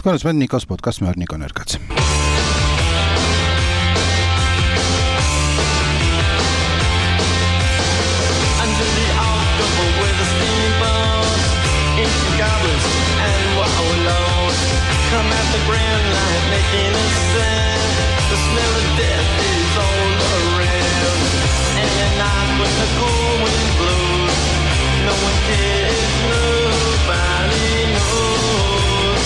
თქვენ უსმენთ ნიკოს პოდკასტს, მე ვარ ნიკო ნერგაცი. Come at the grand light making a sound. The smell of death is all around. And at night when the cold wind blows, no one cares, nobody knows.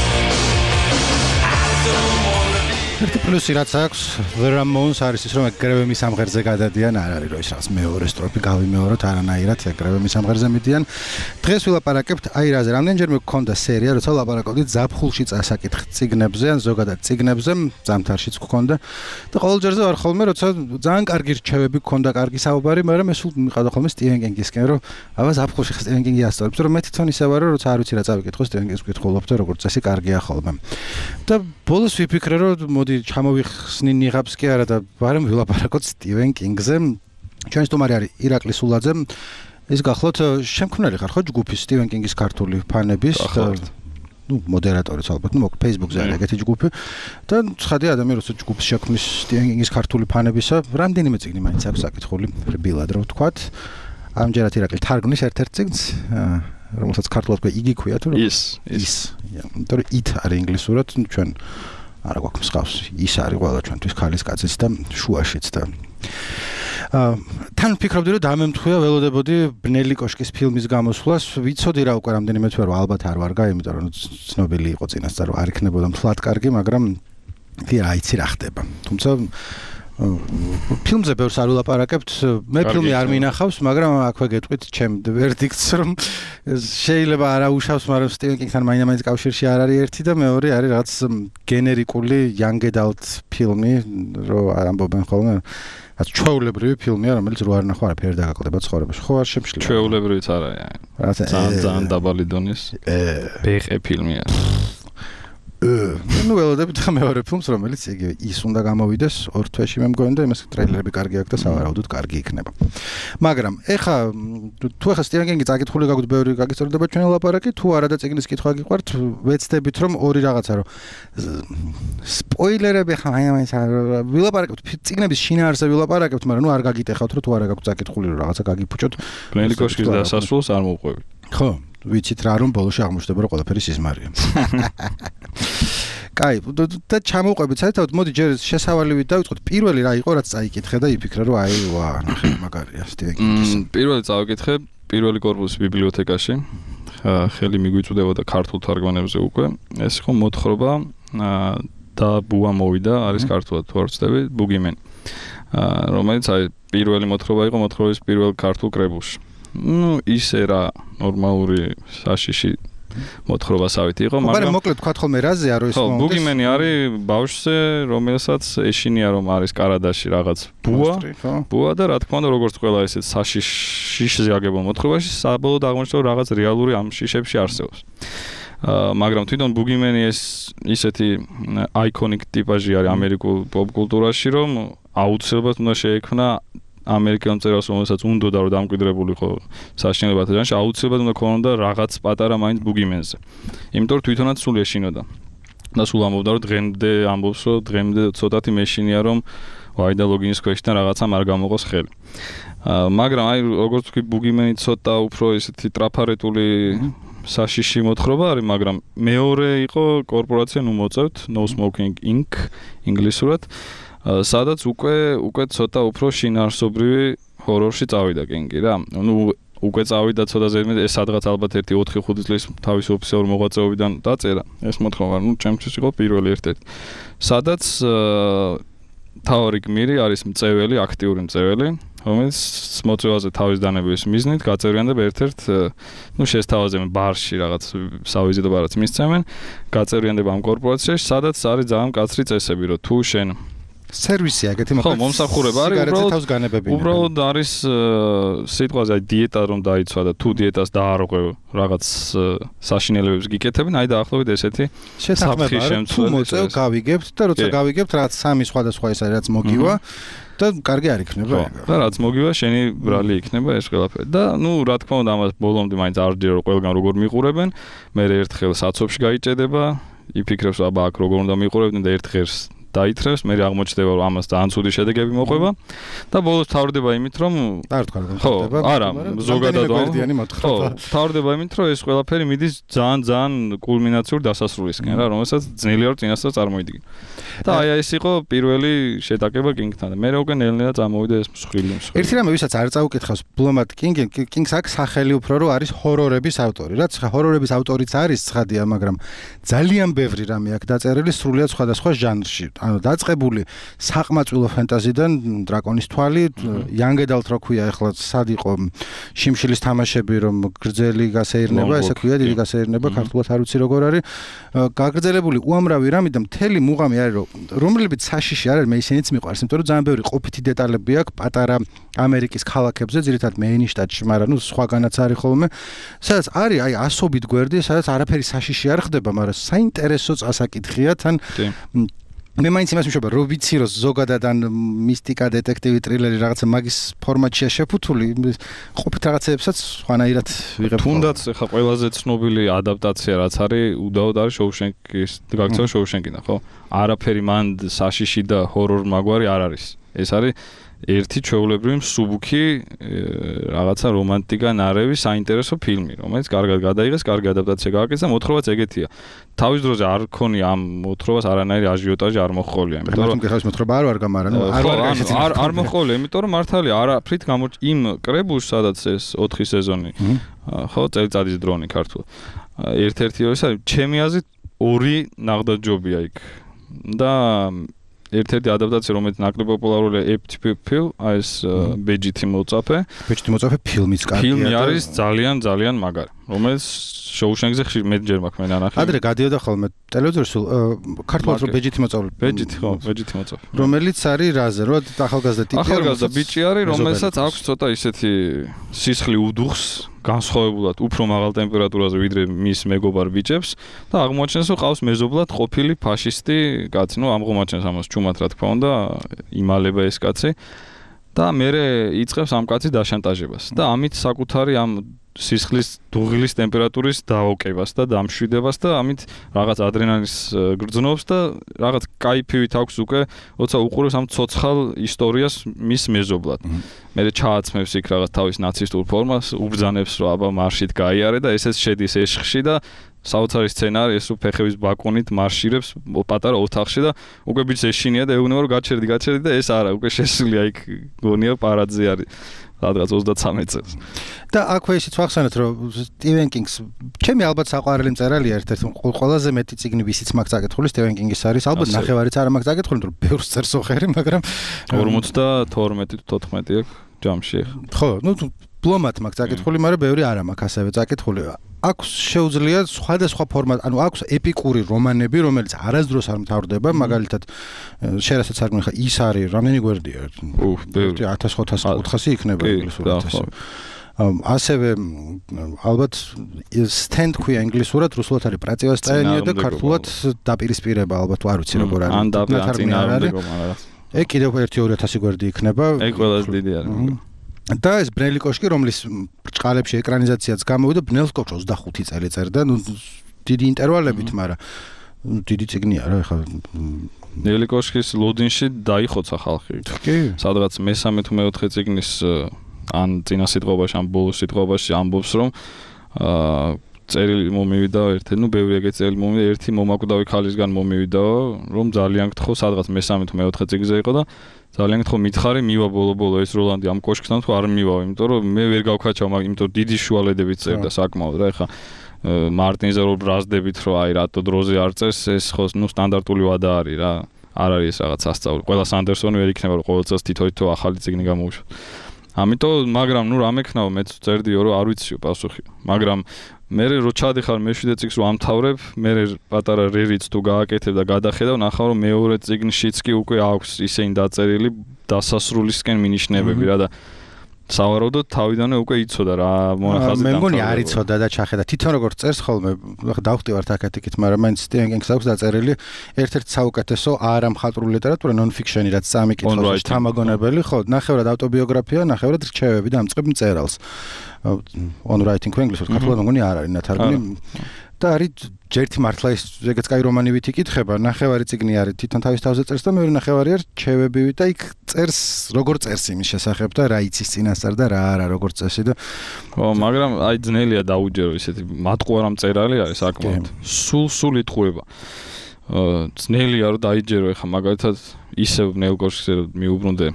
I don't wanna be. ერთი პლუსი რაც აქვს The Ramones არის ის რომ ეგრევე სამღერზე გადადიან, არ არის რომ ის რაღაც მეორე სტროფი გავიმეოროთ, არანაირად ეგრევე სამღერზე მიდიან. დღეს ვილაპარაკებთ აი რაზე, რამდენჯერმე გქონდა სერია, როცა ვილაპარაკობდით ზაფხულში წასაკითხ წიგნებზე ან ზოგადად წიგნებზე, ზამთარშიც გქონდა და ყოველჯერზე ვარ ხოლმე, როცა ძალიან კარგი რჩევები გქონდა, კარგი საუბარი, მაგრამ ეს მიყავდა ხოლმე სტივენ კინგისკენ, რომ აბა ზაფხულში სტივენ კინგი ასწავლებს, რომ მე თვითონ ისე ვარ, როცა არ ვიცი რა წავიკითხო სტივენ კინგის ვკითხულობ და როგორც წესი კარგია ხოლმე. და ბოლოს ვიფიქრე, რომ მოდი ჩამოვიხსნი ნიღაბს კი არა და ვარემ ვილაპარაკოთ სტივენ კინგზე. ჩვენი სტუმარი არის ირაკლი სულაძე. ის გახლავთ შემქმნელი ხარ ხო ჯგუფის სტივენ კინგის ქართული ფანების და მოდერატორიც ალბათ, Facebook-ზე არის ეგეთი ჯგუფი და ცხადია ადამიანი როცა ჯგუფის შექმნის სტივენ კინგის ქართული ფანებისა, რამდენიმე წიგნი მაინც აქვს საკითხული, რბილად რო ვთქვათ. ამჯერად ირაკლი თარგმნის ერთ-ერთ წიგნს, რომელსაც ქართულად ქვია იგი ქვია თუ ის. იმიტომ რომ it არის ინგლისურად, ჩვენ არა გვაქვს მსგავს, ის არის ყველა ჩვენთვის ქალის კაციც და შუაშიც და თან ვფიქრობდი რომ დამემთხვია ველოდებოდი ბნელი კოშკის ფილმის გამოსვლას, ვიცოდი რა უკვე რამდენიმე თვე რომ ალბათ არ ვარ გა, იმიტომ რომ ცნობილი იყო წინასწარ რომ არ იქნებოდა მთლად კარგი, მაგრამ რა იცი რა ხდება. თუმცა ფილმზე ბევრს არ ვილაპარაკებთ, მე ფილმი არ მინახავს, მაგრამ აქვე გეტყვით ჩემ ვერდიქტს, რომ შეიძლება არა უშავს, მაგრამ სტივენ კინგთან მაინც კავშირში არ არის ერთი და მეორე არის რაღაც გენერიკული young adult ფილმი, რომ ამბობენ ხოლმე რაც ჩვეულებრივი ფილმია, რომელიც რო არ ნახო არაფერი დაგაკლდება ცხოვრებაში. ხო არ შემშლია. ჩვეულებრივიც არა. ძალიან დაბალი დონის. ბეხე ფილმია. ნუ ველოდებით მეორე ფილმს, რომელიც იგი ის უნდა გამოვიდეს 2 თვეში მე მგონი და იმას ტრეილერები კარგი აქვს და სავარაუდოდ კარგი იქნება. მაგრამ ეხა თუ ეხა სტივენ კინგი წაკითხული გაგვთ ბევრი გაგიწორდება ჩვენი ლაპარაკი, თუ არა და წიგნის კითხვა გიყვართ, ვეცდებით რომ ორი რაღაცა რომ სპოილერები ხა მაინც ვილაპარაკებთ წიგნების შინაარსზე ვილაპარაკებთ, მაგრამ ნუ არ გაგიტეხავთ რომ თუ არა გაგვთ წაკითხული რომ რაღაცა გაგიფუჭოთ. ბნელი კოშკის დასასრულს არ მოვყვებით. ხო, ვიცით რა რომ ბოლოში აღმოჩნდება რომ ყველაფერი სიზმარია. კაი, და ჩამოვყვებით საერთოდ, მოდი ჯერ შესავალივით დავიწყოთ. პირველი რა იყო, რაც წაიკითხე და იფიქრე რომ აი ვა, ნახე მაგარია სტივენ კინგის. პირველი წავიკითხე პირველი კორპუსი ბიბლიოთეკაში. ხელი მიგვიწვდებოდა ქართულ თარგმანებზე უკვე. ეს იყო მოთხრობა და ბუა მოვიდა, არის ქართულად თუ არ ვცდები, ბუგიმენი. რომელიც აი პირველი მოთხრობა იყო მოთხრობის პირველ ქართულ კრებულში. ნუ ისე რა ნორმალური საშიში მოთხრობასავით იყო, მაგრამ მოკლედ თქვა ხოლმე რაზეა რომ ის მომდის. ბუგიმენი არის ბავშვზე, რომელსაც ეშინია რომ არის კარადაში რაღაც ბუა და რა თქმა უნდა როგორც ყველა ესეთ საშიშზე აგებულ მოთხრობაში საბოლოოდ აღმოჩნდა რომ რაღაც რეალური ამ შიშებში არსებობს. მაგრამ თვითონ ბუგიმენი ეს ისეთი აიკონიკ ტიპაჟი არის ამერიკულ პოპ კულტურაში, რომ აუცილებლად უნდა შეექმნა ამერიკელ მწერალს, რომელსაც უნდოდა რომ დამკვიდრებულიყო საშინელებათა ჟანრში, აუცილებლად უნდა ქონოდა რაღაც პატარა მაინც ბუგიმენზე. იმიტომ რომ თვითონაც სულ ეშინოდა. და სულ ამბობდა რომ დღემდე ამბობს რომ დღემდე ცოტათი მეშინია რომ ვაი და ლოგინის ქვეშიდან რაღაცამ არ გამოყოს ხელი. მაგრამ აი როგორც თქვი ბუგიმენი ცოტა უფრო ესეთი ტრაფარეტული საშიში მოთხრობა არის, მაგრამ მეორე იყო კორპორაცია ნუ მოწევთ, No Smoking Inc. ინგლისურად. სადაც უკვე ცოტა უფრო შინაარსობრივი ჰორორში წავიდა კინგი რა. ნუ უკვე წავიდა ცოტა ზედმეტ ეს სადღაც ალბათ 1-4-5 წლის თავის ოფიციალურ მოღვაწეობიდან დაწერა ეს მოთხრობა. ნუ ჩემთვის იყო პირველი ერთ-ერთი. სადაც თავი გმირი არის მწეველი, აქტიური მწეველი, რომელიც მოწევაზე თავის დანებების მიზნით გაწევრიანდება ერთ-ერთ ნუ შესთავაზებენ ბარში რაღაც სავიზიტო ბარაც მისცემენ, გაწევრიანდება ამ კორპორაციაში, სადაც არის ძალიან მკაცრი წესები, რომ თუ შენ სერვისია ეგეთი მოკლედ. ხო, მომსახურება არის უბრალოდ არის სიტყვაზე აი დიეტა რომ დაიცვა და თუ დიეტას დაარღვევ რაღაც საშინელებებს გიკეთებენ, აი დაახლოებით ესეთი საფრთხის შემცველი. თუ მოწევ გავიგებთ და როცა გავიგებთ რაღაც სამი სხვადასხვა ის არის რაც მოგივა და კარგი არ იქნება ეგ. და რაც მოგივა შენი ბრალი იქნება ეს ყველაფერი. და ნუ რა თქმა უნდა ამას ბოლომდე მაინც არ ჯერ ყველგან როგორ მიყურებენ, მე ერთხელ საცობში გაიჭედება იფიქრებს აბა აქ როგორ უნდა მიყურებდნენ და ერთ ღერს დაითრევს, მე აღმოჩნდება რომ ამას ძალიან ცუდი შედეგები მოყვება და ბოლოს თავდება იმით რომ არ თქვა რომ ხო, არა, ზოგადად ხო, თავდება იმით რომ ეს ყველაფერი მიდის ძალიან კულმინაციურ დასასრულისკენ რა, რომელსაც ძნელი არ წინასწარ წარმოიდგინე. და აი ეს იყო პირველი შეტაკება კინგთან. მე უკვე ნელ-ნელა წამოვიდა ეს მსხვილი. ერთი რამე ვისაც არ წაუკითხავს ბლომად კინგს აქ სახელი უფრო რომ არის ჰორორების ავტორი. რაც ხა ჰორორების ავტორიც არის ცხადია, მაგრამ ძალიან ბევრი რამე აქ დაწერილი სრულიად სხვადასხვა ჟანრში. ანუ დაწყებული საყმაწვილო ფენტაზიდან დრაკონის თვალი, young adult რო ქვია ახლა სად იყო შიმშილის თამაშები რომ გრძელი გასეირნება, ესე ქვია დიდი გასეირნება, ქართულად არ ვიცი როგორ არის. გაგრძელებული უამრავი რამე და მთელი მუღამი არის რომლებიც საშიში არ არის, მე ისინიც მიყვარს, იმიტომ რომ ძალიან ბევრი ყოფითი დეტალები აქვს პატარა ამერიკის ქალაქებზე, ძირითადად მეინის შტატში, მაგრამ ნუ სხვაგანაც არის ხოლმე. სადაც არის აი ასობით გვერდი, სადაც არაფერი საშიში არ ხდება, მაგრამ საინტერესო წასაკითხია თან მე მაინც იმას მიშობა რომ ვიცი რომ ზოგადად ან მისტიკა დეტექტივი ტრილერი რაღაცა მაგის ფორმატშია შეფუთული ყოფით რაღაცებსაც სხვანაირად ვიღებ თუნდაც ხა ყველაზე ცნობილი ადაპტაცია რაც არის უდაოდ არის შოუშენკის გაქცევა შოუშენკიდან ხო არაფერი მან საშიში და ჰორორ მაგვარი არ არის ეს არის ერთი ჩვეულებრივი მსუბუქი რაღაცა რომანტიკა ნარევი საინტერესო ფილმი რომელიც კარგად გადაიღეს კარგი ადაპტაცია გააკეთეს და მოთხრობაც ეგეთია თავის დროზე არ ქონია ამ მოთხრობას არანაირი აჟიოტაჟი არ მოჰყოლია იმიტომ რომ გეხავს მოთხრობა არ ვარ გამარა ნუ არ მოჰყოლია იმიტომ რომ მართალია არაფრით იმ კრებულს სადაც ეს 4 სეზონი ხო წელიწადის დრონი ქართულად ერთ-ერთი ის არის ჩემი აზრით ორი ნაღდაჯობია იქ და ერთ-ერთი ადაპტაცია რომელიც ნაკლებ პოპულარულია FTP აი ეს ბეჯითი მოწაფე ფილმის კარგია ფილმი არის ძალიან მაგარი რომელიც შოუშენკზე ხშირ მეტჯერ მაქვს მე ნანახი ადრე გადიოდა ხოლმე ტელევიზორში სულ ქართულად რო ბეჯითი მოწავლე ბეჯითი მოწაფე რომელიც არის რაზე რო ახალგაზრდა ტიპი ახალგაზრდა ბიჭი არის რომელსაც აქვს ცოტა ისეთი სისხლი უდუხს განსხვავებულად უფრო მაღალ ტემპერატურაზე ვიდრე მის მეგობარ ბიჭებს და აღმოაჩენს რომ ყავს მეზობლად ყოფილი ფაშისტი კაცი ნუ ამღომაჩენს ამას ჩუმად რა თქმა უნდა იმალება ეს კაცი და მერე იწყებს ამ კაცის დაშანტაჟებას და ამით საკუთარი ამ სისხლის დუღილის ტემპერატურის დაოკებას და დამშვიდებას და ამით რაღაც ადრენალინის გრძნობს და რაღაც кайფივით აქვს უკვე როცა უყურებს ამ ცოცხალ ისტორიას მის მეზობლად. მერე ჩააცმევს იქ რაღაც თავის ნაცისტურ ფორმას, უბრძანებს რომ აბა მარშით გაიარე და ესეც შედის ეშხში და საოცარი სცენარი ეს ფეხების ბაკუნით მარშირებს პატარა ოთახში და უკვე ბიჭს ეშინია და ეუბნება რომ გაჩერდი და ეს არა უკვე შესულია იქ გონია პარაძე არის. რადგან 33 წელს. და აქვე ისიც ვახსენეთ რომ სტივენ კინგს ჩემი ალბათ საყვარელი მწერალია ერთ-ერთი ყველაზე მეტი წიგნი ვისიც მაგ წაკითხული სტივენ კინგის არის ალბათ ნახევარიც არა მაგ წაკითხული მაგრამ ბევრს წერს ოხერი მაგრამ 52-14 აქვს ჯამში ხო ნუ ბლომად მაგ წაკითხული მაგრამ ბევრი არა მაგ ასევე წაკითხული აქვს შეუძლია სხვადასხვა ფორმატ ანუ აქვს ეპიკური რომანები რომელიც არასდროს არ მთავრდება მაგალითად შერასაც არ მიხა ის არის რამდენი გვერდია 1500 იქნება ინგლისურად ასევე ალბათ stand ქვია ინგლისურად რუსულად არის პრატივასტაიანია და ქართულად დაპირისპირება ალბათ არ ვიცი როგორ არის ან დაპირისპირება ეგ კიდევ 1-2000 გვერდი იქნება ეგ ყველაზე დიდი არის და ეს ბრენელი კოშკი რომლის ბრჭყალებში ეკრანიზაციაც გამოვიდა ბრენელი კოშკი 25 წელი წერდა ნუ დიდი ინტერვალებით მაგრამ დიდი წიგნია რა ეხლა ბრენელი კოშკის ლოდინში დაიხოცა ხალხი სადღაც მე-13 თუ მე-4 წიგნის ან წინა სიტყვაში ან ბოლო სიტყვაში ამბობს რომ წერილი მომივიდა ერთი ნუ ბევრი ეგეთი წერილი მომივიდა ერთი მომაკვდავი ქალისგან მომივიდა რომ ძალიან გთხოვ სადღაც მე-13 თუ მე-4 წიგნზე იყო და ძალიან გთხოვ მითხარი მივა ბოლო ეს როლანდი ამ კოშკთან თუ არ მივა იმიტომ რომ მე ვერ გავქაჩავ მაგრამ იმიტომ დიდი შუალედებით წერდა საკმაოდ რა ეხა მარტინზე რო ბრაზდებით რომ აი რატო დროზე არ წერს ეს ხო ნუ სტანდარტული ვადა არის რა არ არის ეს რაღაც სასწაული ყველა სანდერსონი ვერ იქნება რომ ყოველ წელს თითო ახალი წიგნი გამოუშვა ამიტომ მაგრამ ნუ რა მექნაო მეც წერდიო რომ არ ვიციო პასუხი მაგრამ მე რო ჩადიხარ მე-7 წიგნს რომ ამთავრებ მე პატარა რერიც თუ გააკეთებ და გადახედავ ნახავ რომ მეორე წიგნშიც კი უკვე აქვს ისინი დაწერილი დასასრულისკენ მინიშნებები რა და სავარაუდოდ თავიდანვე უკვე იცოდა რა მონახაზი მე მგონი არ იცოდა და ჩახედა თვითონ როგორ წერს ხოლმე ახლა დავხტივართ აქეთ-იქით მაგრამ მაინც სტივენ კინგს აქვს დაწერილი ერთ-ერთი საუკეთესო არა მხატვრული ლიტერატურა ნონ-ფიქშენი რაც სამიკითხოს თამაგონებელი ხო ნახევრად ავტობიოგრაფია ნახევრად რჩევები და ამწყებ მწერალს on writing ინგლისურად ქართულად მგონი არ არის ნათარგმნი და არის ერთი მართლა ის ეგეც კაი რომანივით იკითხება, ნახევარი წიგნი არის თვითონ თავის თავზე წერს და მეორე ნახევარი არის რჩევებივით და იქ წერს როგორ წერს იმის შესახებ და რა იცის წინასწარ და რა არა როგორ წესი და ხო, მაგრამ აი ძნელია დაუჯერო ისეთი მატყუარა მწერალი არის საკმაოდ. სულ იტყუება. ძნელია რომ დაიჯერო ეხა მაგალითად ისევ ნელგორშზე მიუბრუნდე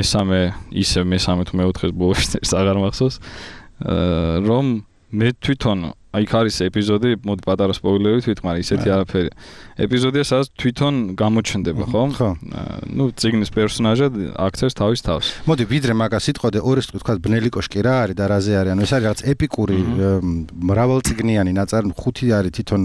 მესამე თუ მეოთხეს ბოლოს წერს აღარ მახსოვს რომ მე თვითონ აი არის ეპიზოდი მოდი პატარა სპოილერი თვითონ ისეთი არაფერი ეპიზოდია სადაც თვითონ გამოჩნდება ხო? ნუ წიგნის პერსონაჟად აქცევს თავის თავს. მოდი ვიდრე მაგას იტყოდე ორი სიტყვით თქვა ბნელი კოშკი რა არის და რაზე არის? ანუ ეს არის რაღაც ეპიკური მრავალწიგნიანი ნაწარმი 5 არის თვითონ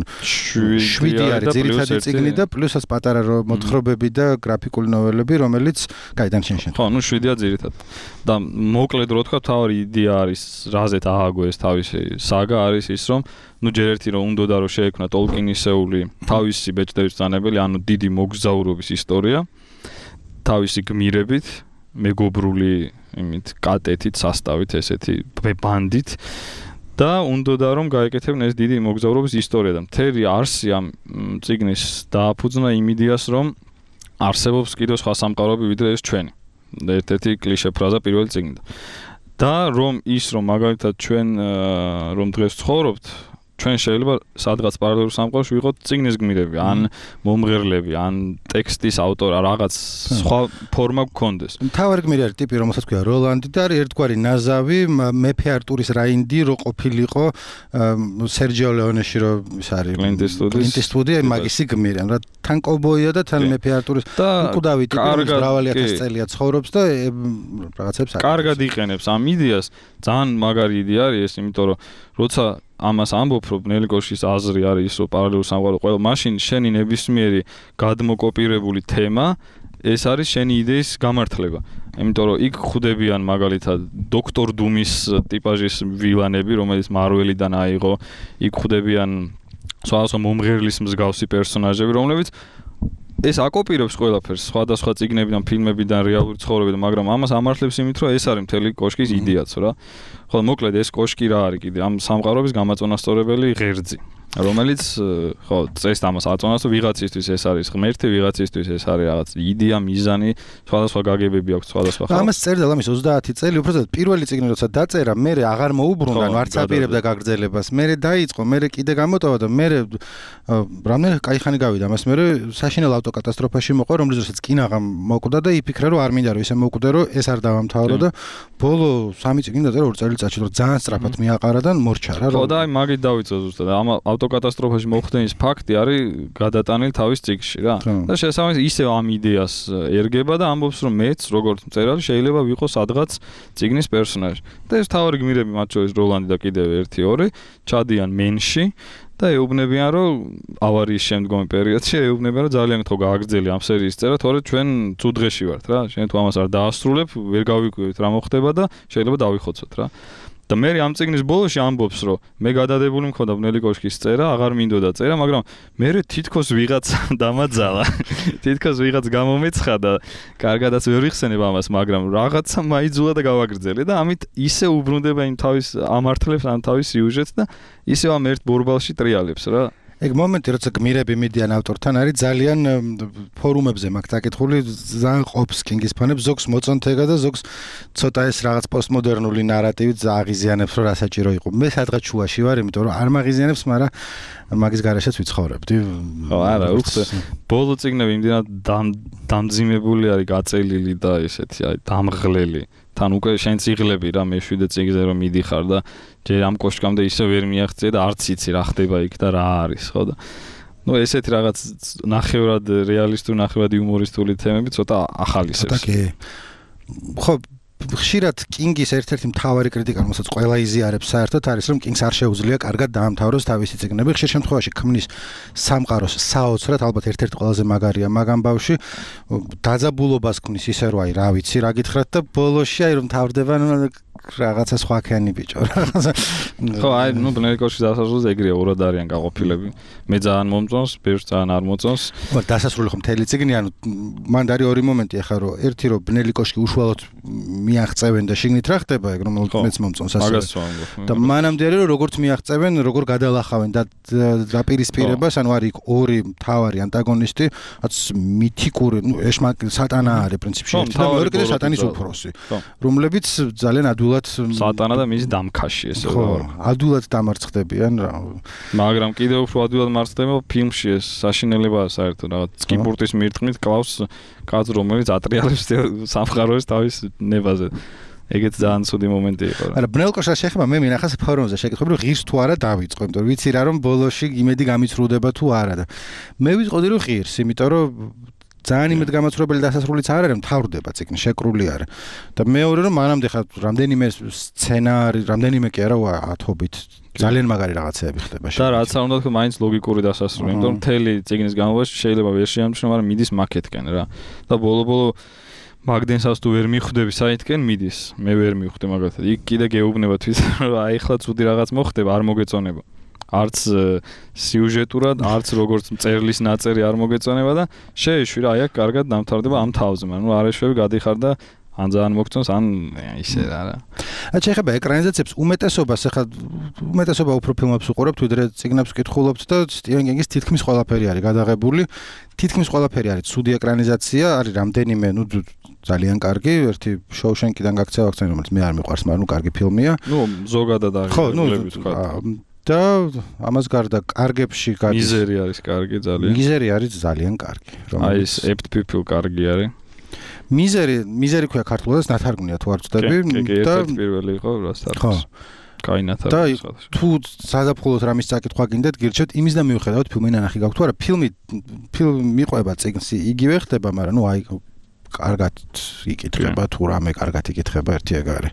7 არის ძირითადი წიგნი და პლუსაც პატარა მოთხრობები და გრაფიკული ნოველები რომელიც გაიდან შენ. ხო, ნუ 7-ია ძირითად. და მოკლედ რო თქვა თავი იდეა არის რაზეც ააგო ეს თავისი საგა არის ის რომ ნუ ჯერ ერთი რომ უნდა რომ შეექმნა ტოლკინისეული თავისი ბეჭდების ბრძანებელი, ანუ დიდი მოგზაურობის ისტორია, თავისი გმირებით, მეგობრული იმით კატეთით, სასტავით, ესეთი ბანდით და უნდა რომ გაეკეთებინა ეს დიდი მოგზაურობის ისტორია და მთელი არსი ამ წიგნის დააფუძნა იმ იდეას, რომ არსებობს კიდევ სხვა სამყაროები ვიდრე ეს ჩვენი. ერთ-ერთი კლიშე ფრაზა პირველი წიგნიდან. და რომ ის რომ მაგალითად ჩვენ რომ დღეს ცხოვრობთ ჩვენ შეიძლება სადღაც პარალელურ სამყაროში ვიყოთ წიგნის გმირები, ან მომღერლები, ან ტექსტის ავტორი, რაღაც სხვა ფორმა გქონდეს. მთავარი გმირი არის ტიპი, რომელსაც ქვია როლანდი და არის ერთგვარი ნაზავი, მეფე არტურის რაინდი, რო ყოფილიყო სერჯიო ლეონეში რო ის არის კლინტ ისტვუდი, მაგისი გმირი, რა თან კოვბოია და თან მეფე არტურის უკუდავი ტიპი, რომელიც მრავალი ათას წელია ცხოვრობს და რაღაცებს აკეთებს. კარგად იყენებს ამ იდეას, ძალიან მაგარი იდეა არის ეს, იმიტომ რომ როცა ამას ამბობ, რომ ბნელი კოშკის აზრი არის ის, რომ პარალელურ სამყარო ყველა მაშინ შენი ნებისმიერი გადმოკოპირებული თემა ეს არის შენი იდეის გამართლება. იმიტომ რომ იქ ხვდებიან მაგალითად დოქტორ დუმის ტიპაჟის ვილანები, რომელიც მარველიდან აიღო, იქ ხვდებიან სხვადასხვა მომღერლის მსგავსი პერსონაჟები, რომლებიც ეს აკოპირებს ყველაფერს, სხვადასხვა წიგნებიდან, ფილმებიდან, რეალური ცხოვრებიდან, მაგრამ ამას ამართლებს იმით, რომ ეს არის მთელი კოშკის იდეაც რა. ხოლო მოკლედ ეს კოშკი რა არის კიდე? ამ სამყაროების გამაწონასწორებელი ღერძი, რომელიც ხო წესს ამას აწონასწორებს, ვიღაცისთვის ეს არის ღმერთი, ვიღაცისთვის ეს არის რაღაც იდეა, მიზანი, სხვადასხვა გაგებები აქვს სხვადასხვა ხალხს. ამას წერდა ლამის 30 წელი, უბრალოდ პირველი წიგნი როცა დაწერა, მერე აღარ მოუბრუნდა, არც აპირებდა გაგრძელებას. მერე დაიწყო, მერე კიდე გამოტოვა და მერე რამდენი კაი ხანი გავიდა მას, მერე საშინელ ავტოკატასტროფაში მოყვა, რომლისთვისაც კინაღა მოკვდა და იფიქრა, რომ არ მინდა რომ ისე მოკვდე, რომ ეს არ დავამთავრო და ბოლო 3 წიგნი დაწერა 2 წელიწადში, რომ ძალიან სწრაფად მიაყარა და მორჩა რა. ხო და აი მაგით დავიწყო ზუსტად. ამ ავტოკატასტროფაში მოხდენის ფაქტი არის გადატანილი თავის წიგნში რა. და შესაბამისად ისევ ამ იდეას ერგება და ამბობს, რომ მეც როგორც მწერალი შეიძლება ვიყო სადღაც წიგნის პერსონაჟი. და ეს თავი გმირები, მათ შორის როლანდი და კიდევ 1-2 ჩადიან მენში და ეუბნებიან, რომ ავარიის შემდგომი პერიოდში ეუბნებიან, რომ ძალიან გთხოვ გააგრძელი ამ სერიის წერა, თორე ჩვენ თუ დღეში ვართ რა. შენ თუ ამას არ დაასრულებ, ვერ გავიკვირით რა მოხდება და შეიძლება დავიხოცოთ რა. და მე ამ წიგნის ბოლოში ამბობს, რომ მე გადადებული მქონდა ბნელი კოშკის წერა, აღარ მინდოდა წერა, მაგრამ მე თითქოს ვიღაც დამაძალა. თითქოს ვიღაც გამომეცხადა. კარგადაც ვერ ვიხსენებ ამას, მაგრამ რაღაცა მაიძულა და გავაგრძელე და ამით ისე უბრუნდება იმ თავის ამართლებს, ამ თავის სიუჟეტს და ისე ამ ერთ ბორბალში ტრიალებს რა. ეგ მომენტი, როცა გმირები მიდიან ავტორთან, არის ძალიან ფორუმებზე მაგ დაკითხული, ძალიან ყოფს კინგის ფანებს, ზოგს მოწონთეგა და ზოგს ცოტა ეს რაღაც პოსტმოდერნული ნარატივით აღიზიანებს, რომ რა საჭირო იყო. მე სადღაც შუაში ვარ, იმიტომ რომ არ მაგიზიანებს, მაგრამ მაგის გარეშეც ვიცხოვრებდი. ხო, არა, უხსე. ბოლო წიგნები იმდენად დამძიმებული არის, გაწელილი და ესეთი, აი, დამღლელი. თან უკვე შენ წიგლები რა მე 7 წიგნზე რომ მიდიხარ და ჯერ ამ კოშკამდე ისე ვერ მიაღწია და არც იცი რა ხდება იქ და რა არის ხო და ნუ ესეთი რაღაც ნახევრად რეალისტური, ნახევრად იუმორისტული თემები ცოტა ახალისებს. ხო ხშირად კინგის ერთ-ერთი მთავარი კრიტიკა, რომელსაც ყველა იზიარებს საერთოდ არის, რომ კინგს არ შეუძლია კარგად დაამთავროს თავისი წიგნები. ხშირ შემთხვევაში ქმნის სამყაროს საოცრად, ალბათ ერთ-ერთი ყველაზე მაგარია მაგ ამბავში, დაძაბულობას ქმნის ისე რომ აი რა ვიცი, რა გითხრათ და ბოლოში აი რომ თავდება რაღაცა სხვაქიანი ბიჭო რაღაცა. ხო, აი ნუ ბნელი კოშკის დასასრულს ეგრეა, ორად არიან გაყოფილები. მე ძალიან მომწონს, ბევრს ძალიან არ მოწონს. დასასრული ხო მთელი წიგნი, ანუ მანდ არის ორი მომენტი ახლა რომ ერთი რომ ბნელი კოშკი უშუალოდ მიაღწევენ და შიგნით რა ხდება ეგ რომელმეც მომწონს ასე და მანამდე არის რომ როგორც მიაღწევენ როგორ გადალახავენ და დაპირისპირებას ანუ არის ორი მთავარი ანტაგონისტი რაც მითიკური სატანა არის პრინციპში ერთი და მეორე კიდე სატანის უფროსი რომლებიც ძალიან ადვილად სატანა და მის დამქაში ესე ხო ადვილად დამარცხდებიან რა მაგრამ კიდე უფრო ადვილად მარცხდება ფილმში ეს საშინელებაა საერთოდ რაღაც სკიპურტის მირთმით კლავს კაცს რომელიც ატრიალებს სამხაროებს თავის ნებაზე ეგეც ძალიან ცუდი მომენტი იყო რა. არა, ბნელკოშა შეხება მე მინახავს ფორუმზე შეკითხები რომ ღირს თუ არა დავიწყო, იმიტომ რომ ვიცი რა რომ ბოლოში იმედი გამიცრუდება თუ არა და მე ვიტყოდი რომ ღირს, იმიტომ რომ ძალიან იმედ გამაცრუებელი დასასრულიც არ არის, მთავრდება ციკნი, შეკრული არა. და მეორე რომ მანამდე ხა რამდენიმე სცენარი, რამდენიმე კი არა ათობით ძალიან მაგარი რაღაცეები ხდება. და რაც არ უნდა თქვა, მაინც ლოგიკური დასასრული, იმიტომ რომ მთელი ციკნის განმავლობაში შეიძლება ვერ შეამჩნევ, მაგრამ მიდის მაკეტკენ რა. და ბოლო-ბოლო მაგდენსაც თუ ვერ მიხვდები საითკენ მიდის. მე ვერ მივხვდი მაგათად. იქ კიდე გეუბნება თვითონ რომ აი ხლა ცუდი რაღაც მოხდება, არ მოგეწონება. არც სიუჟეტურად, არც როგორც მწერლის ნაწერი არ მოგეწონება და შეეშვი რა, აი აქ კარგად დამთავრდება ამ თავზე, მაგრამ არ ეშვები გადიხარ და ან ძალიან მოგწონს, ან ისე რა. რაც ეხება ეკრანიზაციებს, უმეტესობას ახლა უმეტესობა უფრო ფილმებს უყურებთ, ვიდრე წიგნებს ვკითხულობთ და სტივენ კინგის თითქმის ყველაფერი არის გადაღებული. თითქმის ყველაფერი არის ცუდი ეკრანიზაცია, არის რამდენიმე, ძალიან კარგი, ერთი შოუშენკიდან გაქცევა აქცენტი, რომელიც მე არ მიყვარს, მაგრამ კარგი ფილმია. ზოგადად არის. ხო, და ამას გარდა კარგებში გადის. მიზერი არის კარგი ძალიან. მიზერი არის ძალიან კარგი. აი ეს Apt People კარგი არის. მიზერი ქვია ქართულად ნათარგმნია თუ არ ვწდები და პირველი იყო რასთან. კაი ნათარგმნია. თუ საზაფხულოდ რამის წაკითხვა გინდათ, გირჩევთ იმის და მიუხედავად ფილმი ნანახი გაქვთ თუ არა, ფილმი მიყვება წიგნს იგივე ხდება, მაგრამ აი კარგად იკითხება თუ რამე კარგად იკითხება ერთი ეგ არის.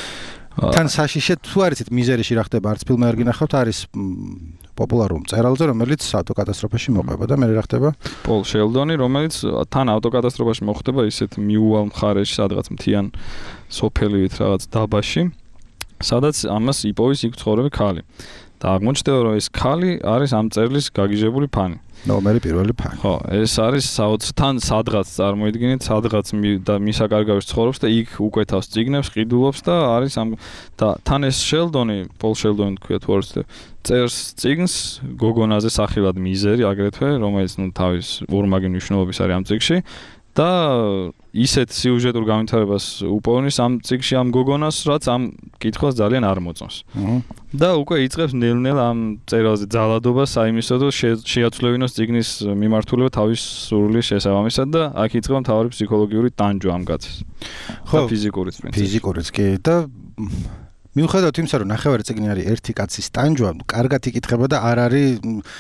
თან საშიშე თუ არ იცით მიზერიში რა ხდება, არც ფილმი არ გინახავთ, არის პოპულარულ მწერალზე, რომელიც ავტოკატასტროფაში მოყვება და მე რა ხდება? პოლ შელდონი, რომელიც თან ავტოკატასტროფაში მოხდება ისეთ მიუვალ მხარეში, სადღაც მთიან სოფელივით რაღაც დაბაში, სადაც ამას იპოვის იქ ცხოვრები ქალი. და აღმოჩნდება, რომ ეს ქალი არის ამ წერლის გაგიჟებული ფანი. ნომერი პირველი ფანი. ხო, ეს არის თან სადღაც წარმოიდგინეთ, სადღაც და მისაკარგავში ცხოვრობს და იქ უკვეთავს წიგნებს, ყიდულობს და არის ამ და თან ეს შელდონი, პოლ შელდონი თქვია თუ არ ვიცი, წერს წიგნს გოგონაზე სახელად მიზერი აგრეთვე, რომელიც თავის ორმაგი მნიშვნელობის არის ამ წიგნში. და ისეთ სიუჟეტურ განვითარებას უპოვნის ამ წიგნში ამ გოგონას, რაც ამ კითხვას ძალიან არ მოწონს. და უკვე იწყებს ნელ-ნელ ამ წერილზე ძალადობას აიმისო, რომ შეაცვლევინოს წიგნის მიმართულება თავის სურვილის შესაბამისად და აქ იწყება მთავარი ფსიქოლოგიური ტანჯვა ამ კაცის. ხო, ფიზიკურიც პრინციპი. ფიზიკურიც კი და მიუხედავად იმისა, რომ ნახევარი წიგნი არის ერთი კაცის ტანჯვა, კარგად იკითხება და არ არის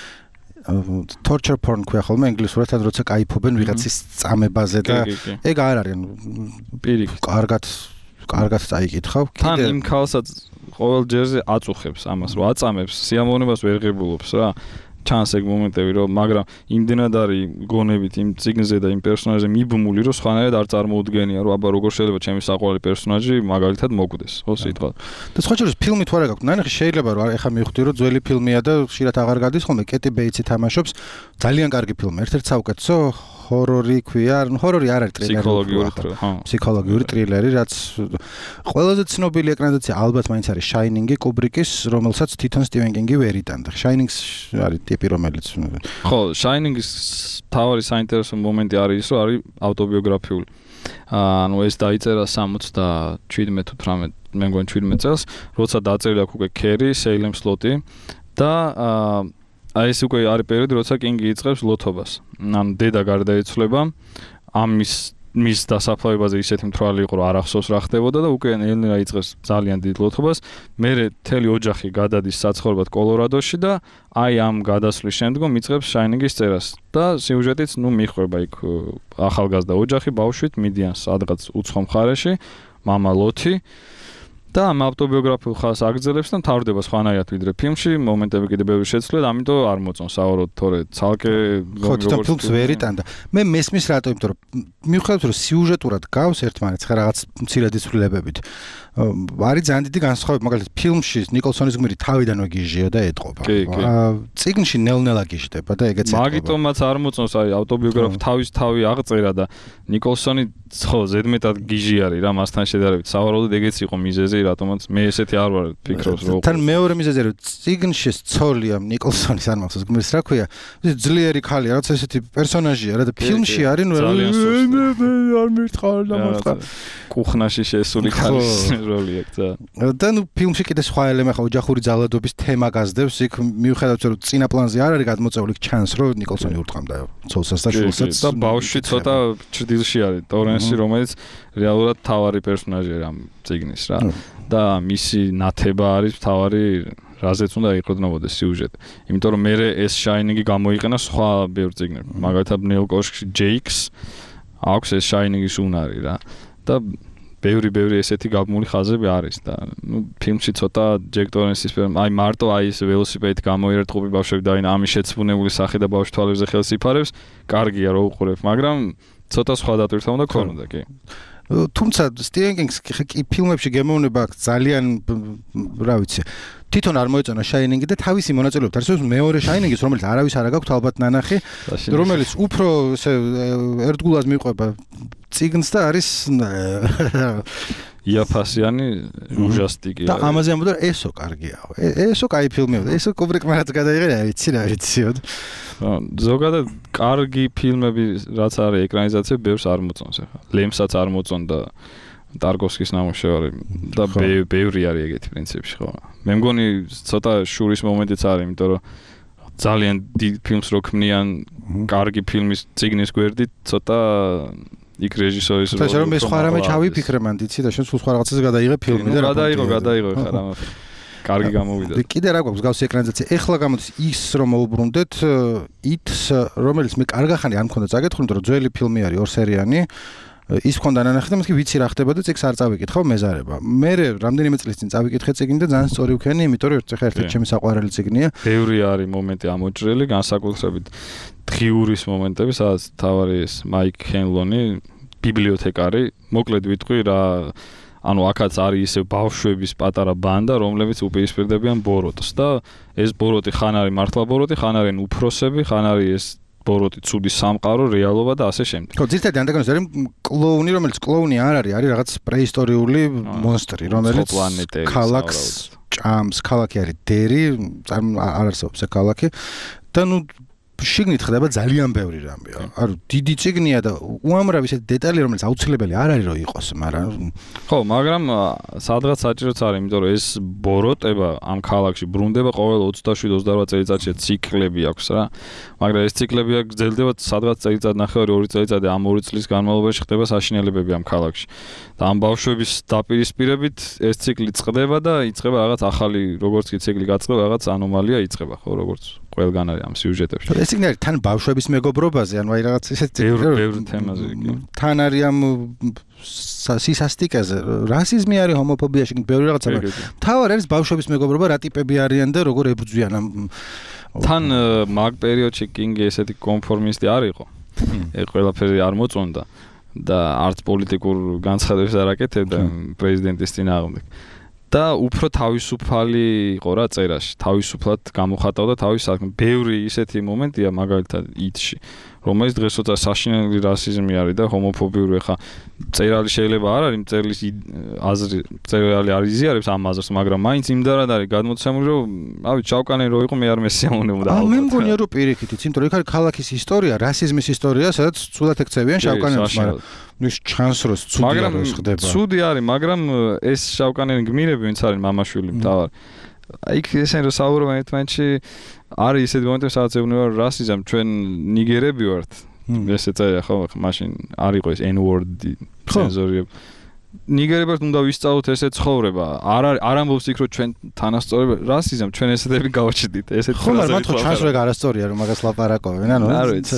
torture porn ქვია ხოლმე ინგლისურად, ან როცა кайფობენ ვიღაცის წამებაზე და ეგ არ არის პირიქით. კარგად წაიკითხავ. თან იმ ქალსაც ყოველ ჯერზე აწუხებს ამას, რომ აწამებს, სიამოვნებას ვერ ღებულობს რა. ჩანს ეგ მომენტები, რომ მაგრამ იმდენად არის გონებით იმ წიგნზე და იმ პერსონაჟზე მიბმული, რომ სხვანაირად არ წარმოუდგენია, რომ აბა როგორ შეიძლება ჩემი საყვარელი პერსონაჟი მაგალითად მოკვდეს, ხო სიტყვა. და სხვა შორის ფილმი თუ არა გაქვთ, ნახე შეიძლება რომ ეხა მივხვდი, რომ ძველი ფილმია და ხშირად აღარ გადის ხოლმე, კეტი ბეიტსი თამაშობს, ძალიან კარგი ფილმი, ერთ-ერთი საუკეთესო ჰორორი ქვია, ჰორორი არ არის ტრილერი, ფსიქოლოგიური ტრილერი, რაც ყველაზე ცნობილი ეკრანიზაცია ალბათ მაინც არის Shining-ი კუბრიკის, რომელსაც თვითონ სტივენ კინგი ვერ იტანდა. Shining-ს არის ტიპი, რომელიც ხო, Shining-ის თავი საინტერესო მომენტი არის ის, რომ არის ავტობიოგრაფიული. ანუ ეს დაიწერა 77 თუ 18, მე მგონი 17 წელს, როცა დაწერილი აქვს უკვე Carrie, Salem Slot-ი და აი ეს უკვე არის პერიოდი, როცა კინგი იწყებს ლოთობას. ანუ დედა გარდაიცვლება, მის დასაფლავებაზე ისეთი მთვალი იყო, რომ არ ახსოვს რა ხდებოდა და უკვე ნელ-ნელა იწყებს ძალიან დიდ ლოთობას. მერე მთელი ოჯახი გადადის საცხოვრებლად კოლორადოში და აი ამ გადასვლის შემდგომ იწყებს Shining-ის წერას. და სიუჟეტიც მიხვება იქ ახალგაზრდა ოჯახი ბავშვით მიდიან სადღაც უცხო მხარეში, მამა ლოთი და ამ ავტობიოგრაფიულ ხაზს აგრძელებს და მთავრდება სხვანაირად ვიდრე ფილმში, მომენტები კიდე ბევრი შეცვლია, ამიტომ არ მოწონს საავადმოდ, თორე ცალკე ხო, თვითონ ფილმს ვერ იტანდა. მე მესმის რატო, იმიტომ რომ მიუხედავად რომ სიუჟეტურად გავს ერთმანეთს ხა რაღაც მცირედი ცვლილებებით. არის ძალიან დიდი განსხვავება, მაგალითად ფილმში ნიკოლსონის გმირი თავიდანვე გიჟია და ეტყობა. წიგნში ნელ-ნელა გიჟდება და ეგეც ეტყობა. მაგიტომაც არ მოწონს აი ავტობიოგრაფი თავის თავი აღწერა და ნიკოლსონი ხო, ზედმეტად გიჟი არის რა მასთან შედარებით. სავარაუდოდ ეგეც იყო მიზეზი, რატომაც მე ესეთი არ ვარ ფიქრობს რომ. თან მეორე მიზეზი რომ წიგნში ცოლია ნიკოლსონის არ მახსოვს გმირის რა ქვია. ძლიერი ქალია, რაც ესეთი პერსონაჟია რა და ფილმში არის ნუ არ მერთხარ და მერთხარ. კუხნაში შესული ქალის როლი აქვს და. და ნუ ფილმში კიდე სხვა ელემენტი ხა ოჯახური ძალადობის თემა გასდევს იქ მიუხედავად რომ წინა პლანზე არ არის გადმოწეული ჩანს რომ ნიკოლსონი ურტყამდა ცოლსაც და შვილსაც და ბავშვი ცოტა ჭრდილში არის ტორენსი რომელიც რეალურად თავარი პერსონაჟია ამ წიგნის რა და მისი ნათება არის თავარი რაზეც უნდა იყოდნებოდეს სიუჟეტი იმიტომ რომ მე ეს შაინინგი გამოიყენა სხვა ბევრ წიგნებში მაგალითად ნეილ კოშკში ჯეიქს აქვს ეს შაინინგის უნარი რა და ბევრი ესეთი გაბმული ხაზები არის და ნუ ფილმში ცოტა ჯეკ ტორენსის აი მარტო აი ეს ველოსიპედით გამოიერტყუპი ბავშვები და აი ამის შეცვუნებული სახე და ბავშვ თვალებზე ხელს იფარებს კარგია რო უყურებ მაგრამ ცოტა სხვა დატვირთვა უნდა ქონოდა კი თუმცა სტივენ კინგს კი ფილმებში გემოვნება ძალიან რა ვიცი თვითონ არ მოეწონა შაინინგი და თავისი მონაწილეობით არის მეორე შაინინგის რომელიც არავის არ აქვს ალბათ ნანახი რომელიც უფრო ესე ერთგულად მიყვება წიგნს და არის იაფასიანი ужастики და ამაზე ამბობდა ესო კარგია ესო კაი ფილმია ესო კუბრიკმა რაც გადაიღია ვიცი რა ვიციოდ ზოგადად კარგი ფილმები რაც არის ეკრანიზაცია ბევრს არ მოწონს ახლა ლემსაც არ მოწონდა ტარკოვსკის ნამუშევარი და ბევრი არის ეგეთი პრინციპში ხო მე მგონი ცოტა შურის მომენტიც არის იმიტომ რომ ძალიან დიდ ფილმს რო ქმნიან კარგი ფილმის წიგნის გვერდით ცოტა იქ რეჟისორის როლი. ეს რომ მე სხვა რამე ჩავიფიქრე მან დიცი და შენ სულ სხვა რაღაცას გადაიღე ფილმი და გადაიღო ხა რამე. კარგი გამოვიდა. კიდე რა გვაქვს გავსი ეკრანიზაცია. ეხლა გამოდის ის რომ მოუბრუნდეთ იტს რომელიც მე კარგახანი არ მქონდა წაკითხული, იმიტომ რომ ძველი ფილმი არის ორსერიანი. ის მქონდა ნანახი და მეთქი ვიცი რა ხდება და წიგს არ წავიკითხავ მეზარება. მე რამდენიმე წლის წინ წავიკითხე წიგნი და ძალიან სწორი ვქენი, იმიტომ რომ ერთ-ერთი ჩემი საყვარელი წიგნია. ბევრი არის მომენტი ამოჭრილი, განსაკუთრებით დღიურის მომენტები, სადაც თავარი ეს მაიკ ჰენლონი ბიბლიოთეკარი, მოკლედ ვიტყვი რა ანუ აქაც არის ისე ბავშვების პატარა ბანდა, რომლებიც უპირისპირდებიან ბოროტს და ეს ბოროტი ხან არის მართლა ბოროტი, ხან არის უფროსები, ხან არის ეს ბოროტი ცუდი სამყარო, რეალობა და ასე შემდეგ. ხო, ძირითადად ანტაგონიზი არის კლოუნი, რომელიც კლოუნი არ არის, არის რაღაც პრეისტორიული მონსტრი, რომელიც ქალაქს ჭამს, ქალაქი არის დერი, არ არსებობს ეს ქალაქი და ნუ შიგნით ხდება ძალიან ბევრი რამეა. ანუ დიდი წიგნია და უამრავი ისეთი დეტალი, რომელიც აუცილებელი არ არის რომ იყოს, მაგრამ ხო, მაგრამ სადღაც საჭიროც არის, იმიტომ რომ ეს ბოროტება ამ ქალაქში ბრუნდება ყოველ 27-28 წელიწადში ციკლები აქვს რა. მაგრამ ეს ციკლები გრძელდება სადღაც წელიწად ნახევარი 2 წელიწადი ამ 2 წლის განმავლობაში ხდება საშინელებები ამ ქალაქში. და ამ ბავშვების დაპირისპირებით ეს ციკლი წყდება და იწყება რაღაც ახალი, როგორც კი ციკლი გაწყდება, რაღაც ანომალია იწყება, ხო, როგორც ყველგან არის ამ სიუჟეტებში. ეს წიგნი არის თან ბავშვების მეგობრობაზე, ანუ აი რაღაც ესეთი ბევრი თემაზე იგი. თან არის ამ სისასტიკეზე, რასიზმი არის, ჰომოფობიაში, ბევრი რაღაცა. თავად არის ბავშვების მეგობრობა, რა ტიპები არიან და როგორ ებრძვიან ამ თან მაგ პერიოდში კინგი ესეთი კონფორმისტი არ იყო. ეგ ყველაფერი არ მოწონდა და არც პოლიტიკურ განცხადებას არ აკეთებდა პრეზიდენტის წინააღმდეგ. და უფრო თავისუფალი იყო რა წერაში, თავისუფლად გამოხატავდა თავის საქმე. ბევრი ისეთი მომენტია მაგალითად იტში, რომელიც დღეს ცოტა საშინელი რასიზმი არის და ჰომოფობიური ხა წერალი შეიძლება არ არის მწერლის აზრი, წერალი არ იზიარებს ამ აზრს, მაგრამ მაინც იმდარად არის გადმოცემული, რომ რავი, ჩავკანე რო იყო მე არ მესიამოვნებოდა. მე მგონია რომ პირიქით, იმიტომ რომ იქ არის ქალაქის ისტორია, რასიზმის ისტორია, სადაც ცუდად ექცევიან შავკანელებს, მაგრამ ის ჩანს რომ ცუდი არის ხდება. ცუდი არის, მაგრამ ეს შავკანელი გმირები ვინც არის მამაშვილი მთავარი. იქ ესენ რო საუბრობენ ერთმანეთში არის ისეთი მომენტები, სადაც ეუბნება რომ რასიზმ ჩვენ ნიგერები ვართ. ესე წერია ხო, მაშინ არ იყო ეს N-word-ი ცენზორია. ნიგერებად უნდა ვისწავლოთ ესე ცხოვრება. არ ამბობს იქ რომ ჩვენ თანასწორები რასიზმ ჩვენ ესეთები გავაჩდით. ესეთ ხო, მაგრამ ხო ჩანს რომ არასწორია რომ მაგას ლაპარაკობენ, ანუ არ ვიცი.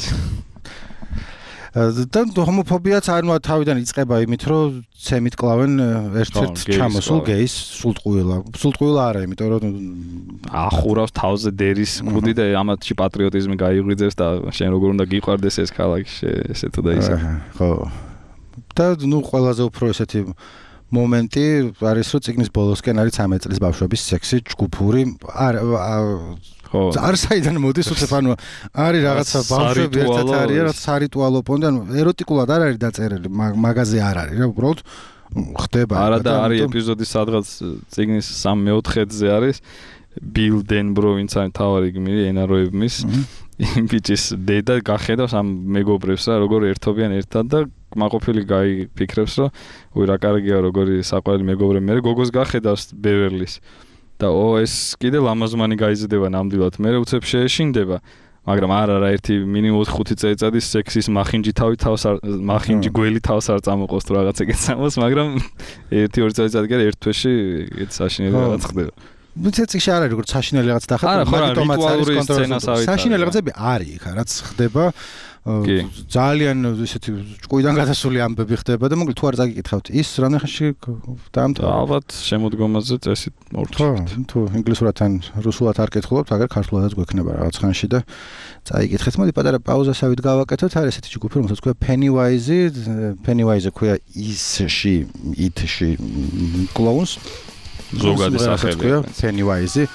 და ჰომოფობიაც ანუ თავიდან იწყება იმით რომ ცემით კლავენ ერთ-ერთ ჩამოსულ გეის სულტყუილა არა იმიტომ რომ ახურავს თავზე დერის კუდი და ამათში პატრიოტიზმი გაიღვიძებს და შენ როგორ უნდა გიყვარდეს ეს ქალაქი ესე თუ და ისე ხო და ნუ ყველაზე უფრო ესეთი მომენტი არის რომ წიგნის ბოლოსკენ არის 13 წლის ბავშვების სექსი ჯგუფური ხო. არ საიდან მოდის უცებ ანუ არის რაღაცა ბავშვები ერთად არის რაც სარიტუალო პონდი ანუ ეროტიკულად არ არის დაწერილი მაგაზე არ არის რა უბრალოდ ხდება არა და არის ეპიზოდი სადღაც წიგნის 3/4-ზე არის ბილ დენბრო ვინც არის თავარი გმირი ენაროებმის იმ ბიჭის დედა გახედავს ამ მეგობრებს რა როგორ ერთობიან ერთად და მაყოფილი გაიფიქრებს რომ უი რა კარგია როგორი საყვარელი მეგობრები მე გოგოს გახედავს ბევერლის და ეს კიდე ლამაზმანი გაიზრდება ნამდვილად მე უცებ შეეშინდება მაგრამ არა ერთი მინიმუმ 5 წელიწადის სექსის მახინჯი მახინჯი გველი თავს არ წამოყოს თუ რაღაც ეგეც ამოს მაგრამ 1-2 წელიწადი კიდე ერთ თვეში ეგ საშინელი რაღაც ხდება ვიცეცი არ არის როგორც საშინელი რაღაც და ხარ რიტუალური სცენასავით საშინელი რაღაცები არის იქ რაც ხდება ძალიან ისეთი ჭკუიდან გადასული ამბები ხდება და მოკლედ თუ არ წაგიკითხავთ ის რამდენხანში დაამთავრა ალბათ შემოდგომაზე წესით მოვწვით თუ ინგლისურად ან რუსულად არ კითხულობთ აგერ ქართულადაც გვექნება რაღაც ხანში და წაიკითხეთ მოდი პატარა პაუზასავით გავაკეთოთ არის ესეთი ჯგუფი რომელსაც ქვია Pennywise ქვია ისში ითში კლოუნს ზოგადი სახელია Pennywise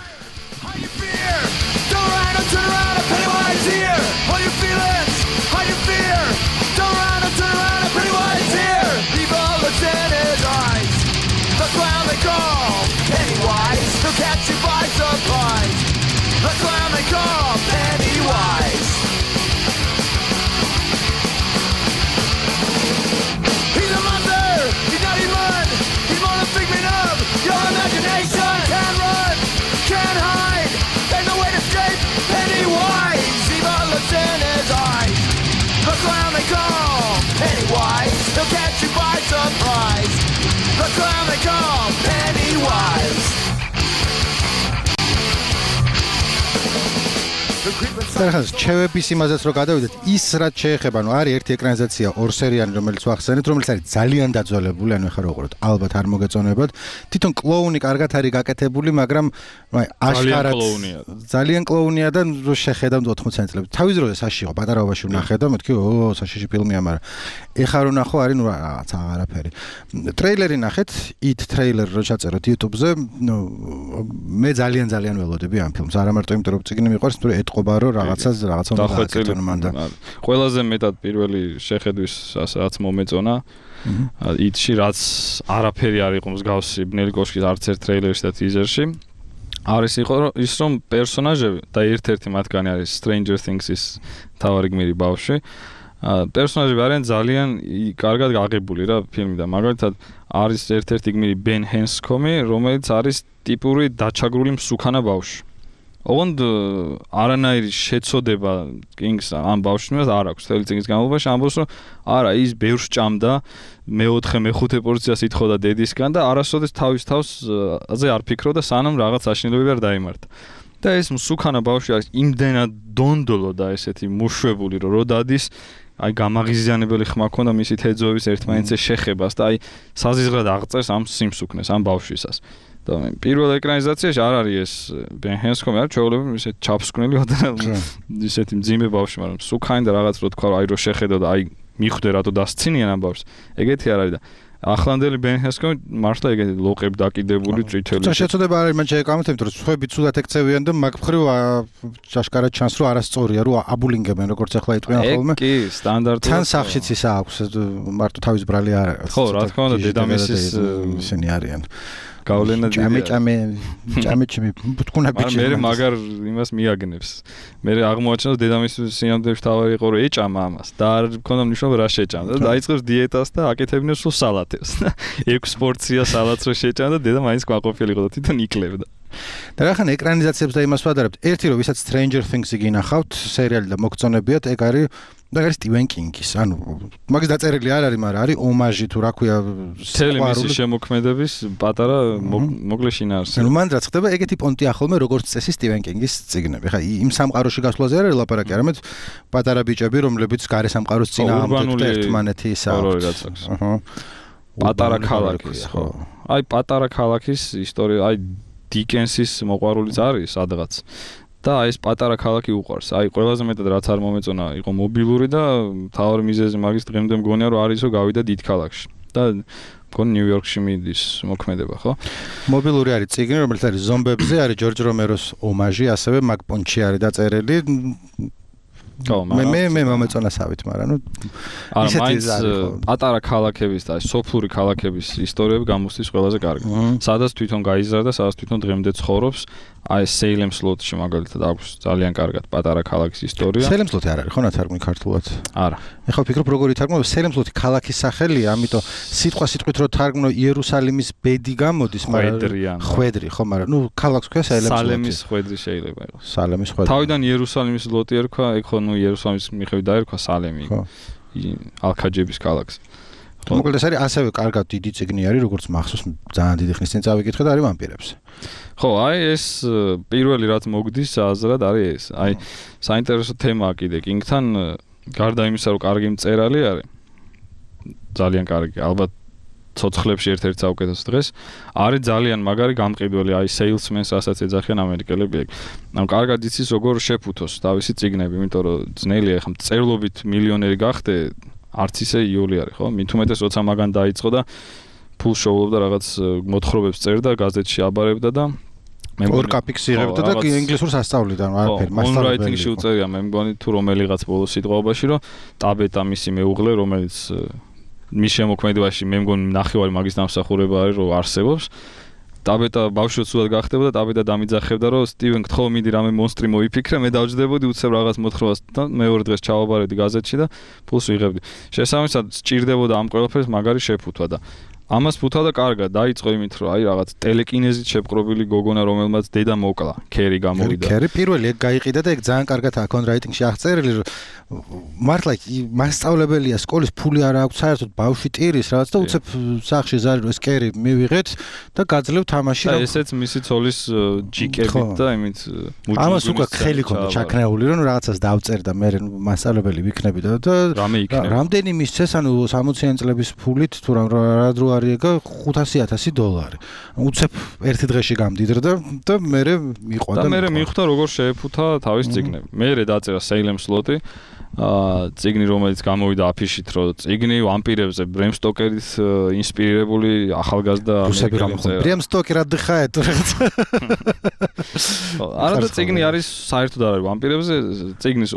Catch you by surprise. The clown they call Pennywise. He's a monster. He's not human. He's more than a figment of your imagination. Can't run, can't hide. There's no way to escape Pennywise. Evil looks in his eyes. The clown they call Pennywise. He'll catch you by surprise. The clown they call Pennywise. ხან ჩევების იმაზეც რო გადავიდეთ ის რაც შეეხება ანუ არის ერთი ეკრანიზაცია ორ სერიანი რომელიც ვახსენეთ რომელიც არის ძალიან დაძველებული ანუ ეხლა როგორ ალბათ არ მოგეწონებათ თვითონ კლოუნი კარგად არის გაკეთებული მაგრამ აშკარად ძალიან კლოუნია და რო შეხედავთ 80 წლებში თავის დროზე საში იყო პატარაობაში ვნახე და მეთქი ო საშიში ფილმია მაგრამ ეხლა რო ნახო არის ნუ რაღაც აღარაფერი ტრეილერი ნახეთ it ტრეილერი რო ჩაწეროთ YouTube-ზე მე ძალიან ველოდები ამ ფილმს არა მარტო იმიტომ რომ წიგნი მიყვარს თუმცა ეთყობა რომ რაღაცა დახვეწილი მანდა ყველაზე მეტად პირველი შეხედვის რაც მომეწონა იტში რაც არაფერი არ იყო მსგავსი ბნელი კოშკის არც ერთ ტრეილერში და ტიზერში არის იყო ის რომ პერსონაჟები და ერთ-ერთი მათგანი არის Stranger Things-ის თავარი გმირი ბავშვი პერსონაჟები არიან ძალიან კარგად გაღებული რა ფილმი და მაგალითად არის ერთ-ერთი გმირი Ben Hanscom-ი რომელიც არის ტიპური დაჩაგრული მსუქანა ბავშვი ოღონდ არანაირი შეცოდება კინგს ამ ბავშვს არ აქვს თელი წიგნის განმავლობაში ამბობს რომ არა ის ბევრს ჭამდა მე-4-მე-5 პორციას ითხოვდა დედისგან და არასოდეს თავის თავზე არ ფიქრობდა სანამ რაღაც აშინელებები არ დაიმართა და ეს მსუქანა ბავშვი არის იმდენად დონდოლო და ესეთი მუშვებული რომ დადის აი გამაღიზიანებელი ხმა ქონდა მისი თეძოების ერთმანეთზე შეხებას და აი საზიზღრად აღწერს ამ სიმსუქნეს ამ ბავშვისას და პირველ ეკრანიზაციაში არ არის ეს Ben Hanscom არ ჩაოლები ისეთ ჩაფსკვნელი და ისეთი მძიმე ბავშვი მაგრამ სუქანი და რაღაც რო თქვა აი რო შეხედო და აი მიხვდე რატო დასცინიან ამ ბავშვს ეგეთი არ არის და ახლანდელი Ben Hanscom მართლა ეგეთი ლოყები დაკიდებული წითელი შეცოდება არ არის მან შეეკამოთ იმიტომ რომ სხვები ცუდად ეკცევიან და მაგ მხრივ ჭაშკარად ჩანს რომ არასწორია რომ აბულინგებენ როგორც ახლა იტყვიან ხოლმე კი სტანდარტულად თან სახშიც ისა აქვს მარტო თავის ბრალი არ არის ხო რა თქმა უნდა დედამისის ისინი არიან გავლენა ჭამე ბუთკუნა ბიჭი მე მაგარ იმას მიაგნებს მე აღმოაჩინე დედამისის სინამდვილეში თავი იყო რომ ეჭამა ამას და არ მქონდა მნიშვნელობა რა შეჭამდა და დაიწყებს დიეტას და აკეთებინებს სულ სალატებს და 6 პორცია სალატს რო შეჭამდა და დედა მაინც კვაყოფილი იყო და თვითონ იქლებდა და რა ხან ეკრანიზაციებს და იმას ვადარებთ ერთი რომ ვისაც Stranger Things-ი გინახავთ სერიალი და მოგწონებიათ ეგ არის Stephen King-ის ანუ მაგის დაწერილი არ არის მაგრამ არის ომაჟი თუ რა ქვია თელემისის შემოქმედების პატარა მოკლე შინაარსი ანუ მან რაც ხდება ეგეთი პონტია ხოლმე როგორც წესი Stephen King-ის წიგნები ხა იმ სამყაროში გასვლაზე არ არის ლაპარაკი არამედ პატარა ბიჭები რომლებიც გარე სამყაროს წინააღმდეგ ერთმანეთი ისაა პატარა ქალაქის ხო აი პატარა ქალაქის ისტორია აი დიკენსის მოყვარულიც არის სადღაც და ეს პატარა ქალაქი უყვარს. აი ყველაზე მეტად რაც არ მომეწონა იყო მობილური და თავი მიზეზი მაგის დღემდე მგონია რომ არისო გავიდა დიდ ქალაქში. და გონ ნიუ-იორკში მიდის მოქმედება, ხო? მობილური არის წიგნი, რომელიც არის ზომბებზე, არის ჯორჯ რომეროს ომაჟი, ასევე მაგ პონჩი არის დაწერილი. მე მომეწონასავით, მაგრამ ნუ არა, მაინც პატარა ქალაქების და სოფლური ქალაქების ისტორიები გამოსდის ყველაზე კარგი. სადაც თვითონ გაიზარდა, სადაც თვითონ დღემდე ცხოვრობს, აი სეილემ სლოტში მაგალითად აქვს ძალიან კარგად პატარა ქალაქის ისტორია. სეილემ სლოტი არ არის, ხო ნათარგმნი ქართულად? არა. ეხლა ვფიქრობ როგორი თარგმნობა, სეილემ სლოტი ქალაქის სახელია, ამიტომ სიტყვით რო თარგმნო იერუსალიმის ბედი გამოდის, მაგრამ ხვედრი, ხო, მაგრამ ნუ ქალაქს ქვია სეილემ სლოტი. სალემის ხვედრი შეიძლება იყოს. სალემის ხვედრი. თავიდან იერუსალიმის სლოტი ერქვა, ეხლა ნუ იერუსალიმის მიხედვით დაერქვა სალემი. ალქაჯების ქალაქს. მოკლედ ეს არის ასევე კარგად დიდი წიგნი არის, როგორც მახსოვს, ძალიან დიდი ხნის წინ წავიკითხე და არის ვამპირებს. ხო, აი ეს პირველი რაც მოგდის აზრად არის ეს. აი საინტერესო თემაა კიდე კინგთან, გარდა იმისა, რომ კარგი მწერალი არის, ძალიან კარგი, ალბათ ცოცხლებში ერთ-ერთი საუკეთესო დღეს, არის ძალიან მაგარი გამყიდველი, აი salesman-ს რასაც ეძახიან ამერიკელები ეგ. ანუ კარგად იცის როგორ შეფუთოს თავისი წიგნები, იმიტომ რომ ძნელია ახლა მწერლობით მილიონერი გახდე, არც ისე იოლი არის, ხო? მით უმეტეს როცა მაგან დაიწყო და ფულს შოულობდა რაღაც მოთხრობებს წერდა, გაზეთში აბარებდა და მე ორ კაპიკს იღებდა და ინგლისურს ასწავლიდა, არაფერი, მასშტაბები. Writing-ში უწერია, მე მგონი თუ რომელიღაც ბოლოს სიტყვაობაში, რომ ტაბეტა მისი მეუღლე, რომელიც მის შემოქმედებაში მე მგონი ნახევარი მაგის დამსახურება არის, რომ არსებობს. ტაბეტა ბავშვი ცუდად გახდებოდა, ტაბეტა დამიძახებდა, რომ სტივენ გთხოვ მიდი რამე მონსტრი მოიფიქრე, მე დავჯდებოდი უცებ რაღაც მოთხრობას და მეორე დღეს ჩავაბარებდი გაზეთში და ფულს ვიღებდი. შესაბამისად სჭირდებოდა ამ ყველაფერს მაგარი შეფუთვა და ამას ფუთავდა კარგად, დაიწყო იმით, რომ აი რაღაც ტელეკინეზით შეპყრობილი გოგონა, რომელმაც დედა მოკლა, ქერი გამოვიდა. ქერი პირველი ეგ გაიყიდა და ეგ ძალიან კარგად აქვს კონტრაიტინგში აღწერილი, რომ მართლა მასწავლებელია სკოლის ფული არ აქვს საერთოდ ბავშვი ტირის რაღაც და უცებ სახში ზარი რომ ეს კერი მივიღეთ და გაძლევ თამაში და ესეც მისი ცოლის ჯიკებით და იმით მუჭუჭი. ამას უკვე ხელი ქონდა ჩაქნეული, რომ რაღაცას დავწერდა მე მასწავლებელი ვიქნები და რამდენი მისცეს, ანუ 60-იან წლების ფულით თუ რა დრო არის ეგა $500,000. უცებ ერთი დღეში გამდიდრდა და მე მიყვა და მე მიხვდა როგორ შეეფუთა თავის წიგნები. მე დაწერა Salem Slot-ი, წიგნი რომელიც გამოვიდა აფიშით, რომ წიგნი ვამპირებზე ბრემ სტოკერის ინსპირირებული ახალგაზრდა ამერიკელი. ბრემ სტოკერი რა დიხაა თუ რაღაც. არა და წიგნი არის საერთოდ არ არის ვამპირებზე, წიგნის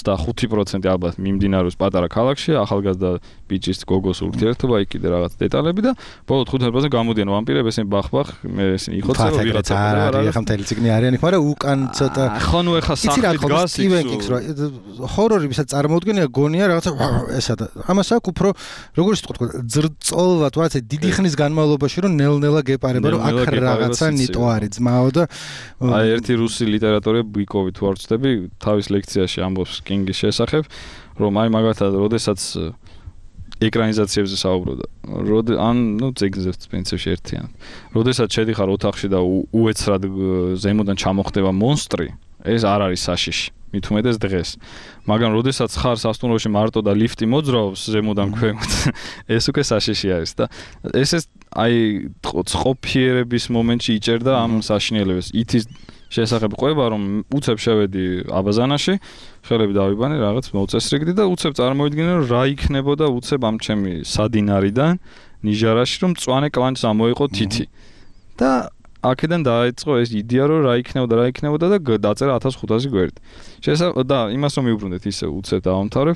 85% ალბათ მიმდინარეობს პატარა ქალაქში, ახალგაზრდა ბიჭის გოგოს ურთიერთობა, იქ კიდე რაღაც დეტალები და ბოლოდ 5% გამოდიან ვამპირები, ესენი ბახ-ბახ, მე ესენი იხოცება ვიღაცა არა, ეხა მთელი წიგნი არიანი, მაგრამ უკან ცოტა ხო ნუ ეხა სახლით გას Stephen King-ს ჰორორი ვისაც წარმოუდგენია გონია რაღაცა ესა და ამას აქვს უფრო როგორ ვთქვა ძრწოლად ვაცე დიდი ხნის განმავლობაში რომ ნელ-ნელა გეპარება რომ აქ რაღაცა ნიტო არის ძმაო და აი ერთი რუსი ლიტერატორია ბუიკოვი თუ არ ვწდები თავის ლექციაში ამბობს კინგის შესახებ რომ აი მაგათად როდესაც ეკრანიზაციებზე საუბრობდა. ან ნუ წიგნზე პრინციპში ერთიან. როდესაც შედიხარ ოთახში და უეცრად ზემოდან ჩამოხდება მონსტრი, ეს არ არის საშიში. მით უმეტეს დღეს. მაგრამ როდესაც ხარ სასტუმროში მარტო და ლიფტი მოძრაობს ზემოდან ქვემოთ, ეს უკვე საშიში არის და ეს აი წყოფიერების მომენტში იჭერდა ამ საშინელებას. ითის შესახებ ყვება რომ უცებ შევედი აბაზანაში, ხელები დავიბანე, რაღაც მოუწესრიგდი და უცებ წარმოვიდგინე რომ რა იქნებოდა უცებ ამ ჩემი სადინარიდან ნიჟარაში რომ მწვანე კლანჭს ამოიყო თითი. და აქედან დაიწყო ეს იდეა რომ რა იქნებოდა და დაწერა 1500 გვერდი. და იმას რომ მიუბრუნდეთ ისე უცებ დავამთავრებ.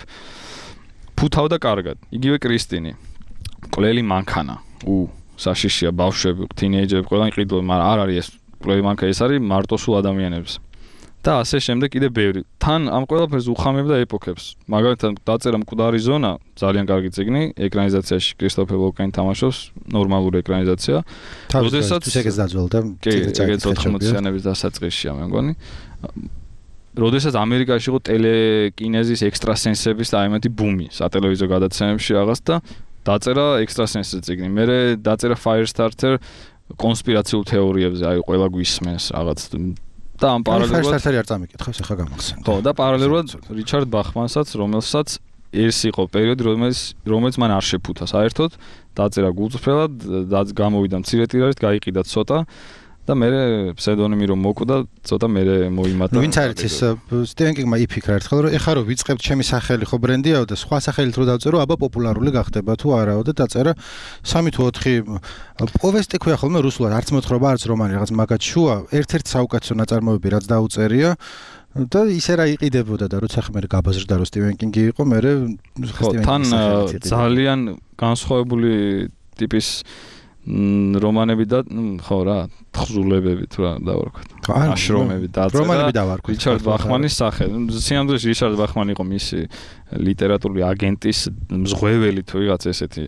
ფუთავდა კარგად. იგივე კრისტინი. მკვლელი მანქანა. საშიშია ბავშვები, თინეიჯერები ყველანი ყიდულობენ, მაგრამ არ არის ეს მკვლელი მანქანა, ეს არის მარტო სულ ადამიანებს. და ასე შემდეგ კიდე ბევრი. თან ამ ყველაფერს უხამებდა ეპოქებს. მაგალითად დაწერა მკვდარი ზონა, ძალიან კარგი წიგნი, ეკრანიზაციაში კრისტოფერ ვოლკანი თამაშობს, ნორმალური ეკრანიზაცია. როდესაც ეგეც დაძველდა, ეგეც 80-იანების დასაწყისშია, მე მგონი. როდესაც ამერიკაში იყო ტელეკინეზის ექსტრასენსების და აიმეთი ბუმი, სატელევიზიო გადაცემებში რაღაც და დაწერა ექსტრასენსის წიგნი. მე დაწერა Firestarter კონსპირაციულ თეორიებზე, აი ყველა გვისმენს რაღაც და ამ პარალელურად Firestarter-ი არ წამიკითხავს, ახლა გამახსენდა. ხო, და პარალელურად რიჩარდ ბახმანსაც, რომელსაც ეს იყო პერიოდი, რომელიც მან არ შეფუთა საერთოდ, დაწერა გულწრფელად, გამოვიდა მცირე ტირაჟით, გაიყიდა ცოტა და მე ფსევდონიმი რომ მოკვდა, ცოტა მე მოიმატა. ვინც არის ის სტივენ კინგმა იფიქრა ერთხელ რომ ეხლა რომ ვიწყებთ ჩემი სახელი ხო ბრენდიაო და სხვა სახელით რო დავწერო, აბა პოპულარული გახდება თუ არაო და დაწერა 3 თუ 4 პოვესტი ქვია ხოლმე რუსულად, არც მოთხრობა, არც რომანი, რაღაც მაგათ შუა, ერთ-ერთი საუკეთესო ნაწარმოები რაც დაუწერია. და ისე რა იყიდებოდა და როცა ხმე გაბაზრდა რომ სტივენ კინგი იყო, მე თან ძალიან განსხვავებული ტიპის რომანები და ხო რა, თხზულებები თუ რა დავარქვათ. აშრომები დაწერა. რომანები დავარქვათ. რიჩარდ ბახმანის სახე. სინამდვილეში რიჩარდ ბახმანი იყო მისი ლიტერატურული აგენტის მზღვეველი თუ რაღაც ესეთი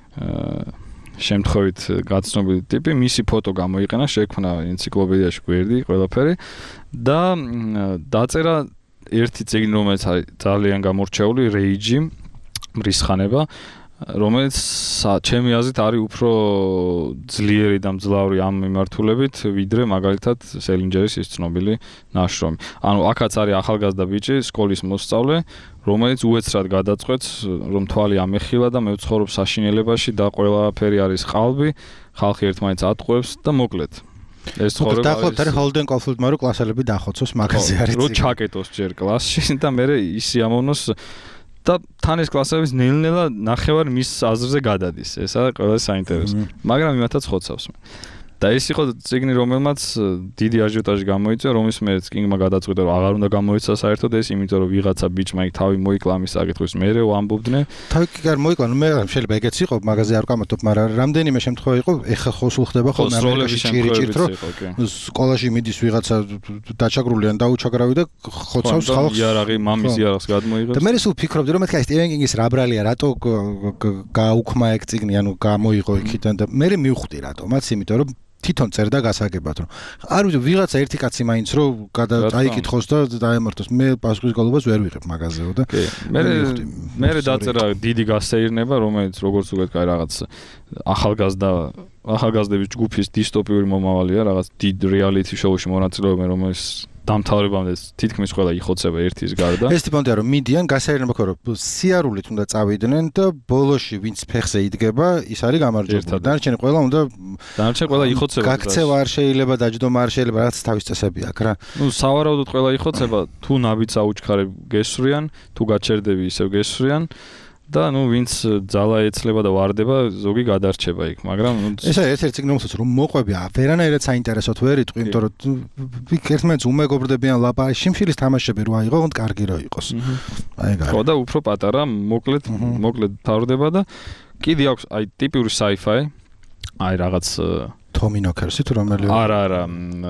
შემთხვევით გაცნობილი ტიპი, მისი ფოტო გამოიყენა, შექმნა ენციკლოპედიაში გვერდი, ყველაფერი და დაწერა ერთი წიგნი, რომელიც ძალიან გამორჩეული, რეიჯი, მრისხანება, რომელიც ჩემი აზრით არის უფრო ძლიერი და მძლავრი ამ მიმართულებით, ვიდრე მაგალითად სელინჯერის ის ცნობილი ნაშრომი. ანუ აქაც არის ახალგაზრდა ბიჭი, სკოლის მოსწავლე, რომელიც უეცრად გადაწყვეტს, რომ თვალი ამეხილა და მე ვცხოვრობ საშინელებაში და ყველაფერი არის ყალბი, ხალხი ერთმანეთს ატყუებს და მოკლედ. ეს ცხოვრება დაახლოებით არის ჰოლდენ კოლფილდმა რო კლასელები დახოცოს მაგაზე არის. რო ჩაკეტოს ჯერ კლასში და მე ის იამოვნოს და თან ეს კლასების ნელ-ნელა ნახევარ მის აზრზე გადადის. ესაა ყველა საინტერესო. მაგრამ იმათაც ხოცავს მე. და ეს იყო წიგნი, რომელმაც დიდი აჟიოტაჟი გამოიწვია, რომლის მეც კინგმა გადაწყვიტა, რომ აღარ უნდა გამოიცა საერთოდ ეს, იმიტომ რომ ვიღაცა ბიჭმა იქ თავი მოიკლა ამის საკითხვის მერე ვამბობდნენ. თავი კი არ მოიკლა, მე შეიძლება ეგეც იყო, მაგაზე არ ვკამათობ, მაგრამ რამდენიმე შემთხვევა იყო, ეხა ხო სულ ხდება ხოლმე ამერიკაში ჭირიჭირთ, რომ სკოლაში მიდის ვიღაცა დაჩაგრული ან დაუჩაგრავი და ხოცავს ხალხს. იარაღი, მამის იარაღს გადმოიღებს. და მე სულ ფიქრობდი, რომ მეთქი სტივენ კინგის რა ბრალია, რატო გაუქმა ეგ წიგნი, ანუ გამოიღო იქიდან და მე მივხვდი რატომაც, იმიტომ რომ თვითონ წერდა გასაგებად რომ არ ვიცი ვიღაცა ერთი კაცი მაინც რომ დაიკითხოს და დაემართოს მე პასუხისგებლობას ვერ ვიღებ მაგაზეო და მე დაწერა დიდი გასეირნება რომელიც როგორც უგეთ კაი რაღაც ახალგაზრდების ჯგუფის დისტოპიური მომავალია რაღაც დიდ რეალიტი შოუში მონაწილეობენ რომელიც დამთავრებამდე თითქმის ყველა იხოცება ერთის გარდა. ეს ტიპონდია რომ მიდიან გასაერნება ხო რომ სიარულით უნდა წავიდნენ და ბოლოში ვინც ფეხზე იდგება ის არის გამარჯვებული. დანარჩენი ყველა უნდა იხოცება. გაქცევა არ შეიძლება, დაჯდომა არ შეიძლება, რაღაც თავის წესები აქვს რა. ნუ სავარაუდოდ ყველა იხოცება, თუ ნაბიჯს აუჩქარებ გესვრიან, თუ გაჩერდები ისევ გესვრიან. და ნუ ვინც ძალა ეცლება და ვარდება, ზოგი გადარჩება იქ, მაგრამ ეს არის ერთ-ერთი წიგნი, რომელსაც რომ მოყვები, ვერანაირად საინტერესოდ ვერ იტყვი, იმიტომ რომ ერთმანეთს უმეგობრდებიან ლაპარაკი, შიმშილის თამაშები რო აიღო, უნდა კარგი რო იყოს. აი ეგ არის. ხო და უფრო პატარა, მოკლედ თავდება და კიდე აქვს აი ტიპური sci-fi, აი რაღაც Tommy Knockers-ი თუ რომელი? არა,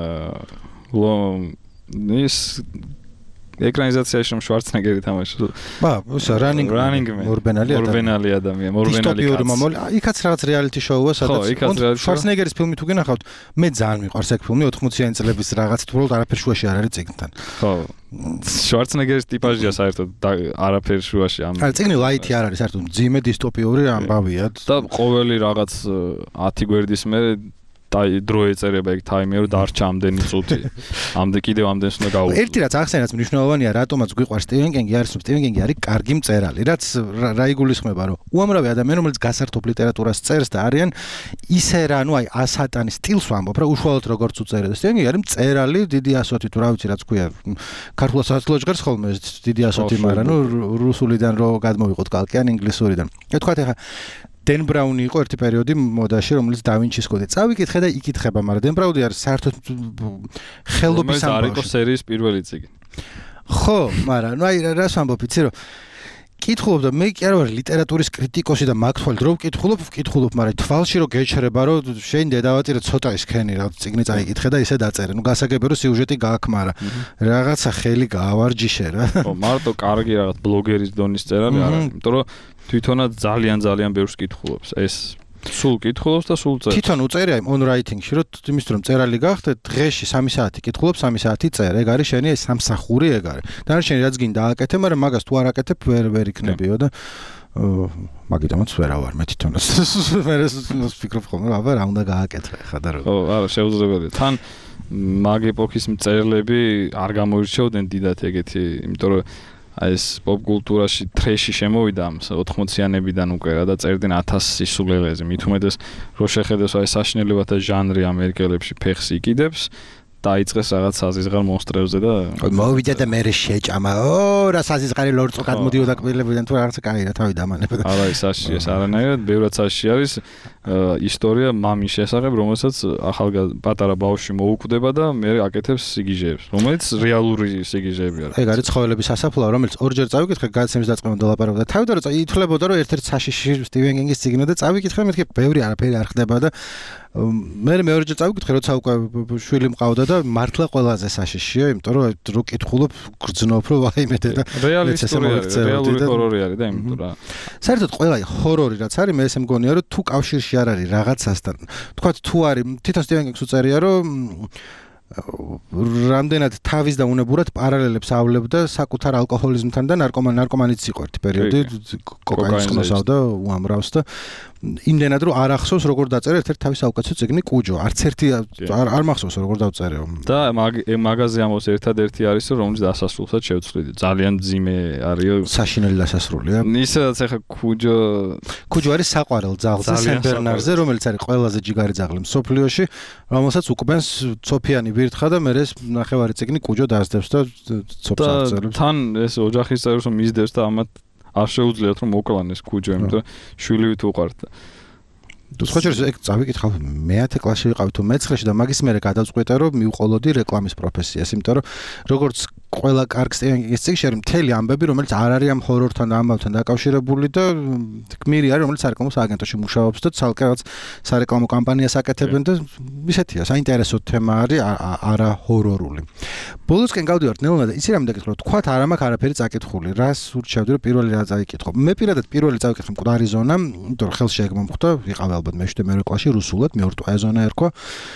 ის ეკრანიზაციაში რომ შვარცენეგერი თამაშობს. Running ორბენალი ადამიანი, ორბენალი კაცი. იქაც რაღაც რეალიტი შოუა, სადაც შვარცენეგერის ფილმი თუ გინახავთ, მე ძალიან მიყვარს ეგ ფილმი 80-იანი წლების რაღაც თურმე არაფერ შუაში არ არის წიგნთან. ხო. შვარცენეგერის ტიპაჟია საერთოდ არაფერ შუაში ამ. არა, წიგნი ლაითი არ არის, საერთოდ ძიმე დისტოპიური ამბავია. და ყოველი რაღაც 10 გვერდის მერე დრო ეწერება ეგ თაიმი რომ დარჩა ამდენი წუთი. კიდევ ამდენს უნდა გაუძლო. ერთი რაც ახსენებს მნიშვნელოვანია, რატომაც გვიყვარს სტივენ კინგი, არის რომ სტივენ კინგი არის კარგი მწერალი. რაც რა იგულისხმება, რომ უამრავი ადამიანი, რომელიც გასართობ ლიტერატურას წერს და არიან ისე რა, ნუ აი ასატანის სტილს ვამბობ რა, უშუალოდ როგორც უწერია და სტივენ კინგი არის მწერალი, დიდი ასოთი თუ რა ვიცი რაც ქვია. ქართულად სადაც ჟღერს ხოლმე დიდი ასოთი, მაგრამ ნუ რუსულიდან რო გადმოვიყოთ კალკი ან ინგლისურიდან. ეთქვათ ახლა დენ ბრაუნი იყო ერთი პერიოდი მოდაში, რომელიც დავინჩის კოდი. წავიკითხე და იკითხება, მაგრამ დენ ბრაუნი არის საერთოდ ხელობის ამბავი. არის იყო სერიის პირველი წიგნი. ხო, მაგრამ ნუ აი რას ვამბობ, იცი რომ კითხულობ და მე კი არ ვარ ლიტერატურის კრიტიკოსი და მაგ თვალით რო ვკითხულობ, მაგრამ თვალში რო გეჩერება, რომ შენ დედავატირე ცოტა ისქენი რა, წიგნი წაიკითხე და ისე დაწერე. ნუ გასაგებია რომ სიუჟეტი გააქვს, მაგრამ რაღაცა ხელი გაავარჯიშე რა. ხო, მარტო კარგი რაღაც ბლოგერის დონის წერალი არა, იმიტომ რომ თვითონაც ძალიან ბევრს კითხულობს ეს სულ კითხულობს და სულ წერს. თვითონ უწერია on writing-ში, რომ იმის რომ წერალი გახდე, დღეში 3 საათი კითხულობ, 3 საათი წერ. ეგ არის შენი ეს სამსახური ეგ არის. დანარჩენი რაც გინდა აკეთე, მაგრამ მაგას თუ არ აკეთებ, ვერ იქნებიო და მაგიტომაც ვერა ვარ მე თვითონაც. მე ვფიქრობ ხოლმე, აბა რა უნდა გააკეთე ხა და რა. ხო, არა, შეუძლებელია. თან მაგ ეპოქის მწერლები არ გამოირჩეოდნენ დიდად ეგეთი, იმიტომ რომ აი ეს პოპ კულტურაში ტრეში შემოვიდა 80-იანებიდან უკვე და წერდნენ 1000 სისულელეზე. მით უმეტეს რო შეხედოს აი საშინელებათა ჟანრი ამერიკელებში ფეხს იკიდებს. დაიწყეს რაღაც საზიზღარ მონსტრებზე და მოვიდა და მე შეჭამა. ო, რა საზიზღარი ლორწო გადმოდიოდა კბილებიდან თუ რაღაცა კაი რა თავი დამანებდა. არა ის საში ეს არანაირად ბევრად საში არის ისტორია მამის შესახებ, რომელსაც პატარა ბავშვი მოუკვდება და მე აკეთებს სიგიჟეებს, რომელიც რეალური სიგიჟეები არის. ეგ არის ცხოველების სასაფლაო, რომელიც ორჯერ წავიკითხე გადაცემის დაწყებამდე ლაპარაკობდა. თავიდან რომ ითვლებოდა რომ ერთ-ერთ საშიში სტივენ კინგის წიგნი და წავიკითხე მეთქე ბევრი არაფერი არ ხდება და მე მეორეჯერ წავიკითხე როცა უკვე შვილი მყავდა და მართლა ყველაზე საშიშია, იმიტომ რომ რო კითხულობ გრძნობ რომ ვაიმე და რეალური ჰორორი არის და იმიტომ რა. საერთოდ ყველა ჰორორი რაც არის მე ესე მგონია რომ თუ კავშირში არ არის რაღაცასთან. თქვათ თუ არის თვითონ სტივენ კინგს უწერია რომ რამდენად თავის და უნებურად პარალელებს ავლებდა საკუთარ ალკოჰოლიზმთან და ნარკომანიც იყო ერთი პერიოდი კოკაინის ყნოსავდა უამრავს და იმდენად რომ არ ახსოვს როგორ დაწერა ერთ-ერთი თავის საუკეთესო წიგნი კუჯო არც ერთი არ მახსოვს როგორ დავწერეო და მაგაზე ამბობს ერთადერთი არის რომელიც დასასრულსაც შევცვლიდი ძალიან ძიმე არის საშინელი დასასრულია ისედაც ახლა კუჯო არის საყვარელ ძაღლზე სენ ბერნარზე რომელიც არის ყველაზე ჯიგარი ძაღლი მსოფლიოში რომელსაც უკბენს სოფიანი ვირთხა და მე ეს ნახევარი წიგნი კუჯო დაასდებს და ცოფს აღწერებს თან ეს ოჯახის წევრს რომ მისდევს და ამათ არ შეუძლიათ რომ მოკლანეს კუჯო იმიტომ რომ შვილივით უყართ სხვაჯერ ეგ წავიკითხავ მე-10 კლასში ვიყავი თუ მე-9-ში და მაგის მერე გადავწყვიტე რომ მივყოლოდი რეკლამის პროფესიას იმიტომ რომ როგორც ყველა კარგ სტივენ კინგის წიგნში არის მთელი ამბები რომელიც არ არის ამ ჰორორთან და ამბავთან დაკავშირებული და გმირი არის რომელიც სარეკლამო სააგენტოში მუშაობს და ცალკე რაღაც სარეკლამო კამპანიას აკეთებენ და ისეთია საინტერესო თემა არის არა ჰორორული ბოლოსკენ გავდივართ ნელა და იცი რამე დაგეკითხო თქვათ არ მაქვს არაფერი წაკითხული რას ურჩევდი რომ პირველი რა წაიკითხო მე პირადად პირველი წავიკითხე მკვდარი ზონა იმიტომ რომ ხელში ეგ მომხვდა ვიყავ ალბათ მე-7 მე-8 კლასში რუსულად მე-2 ზონა ერქვა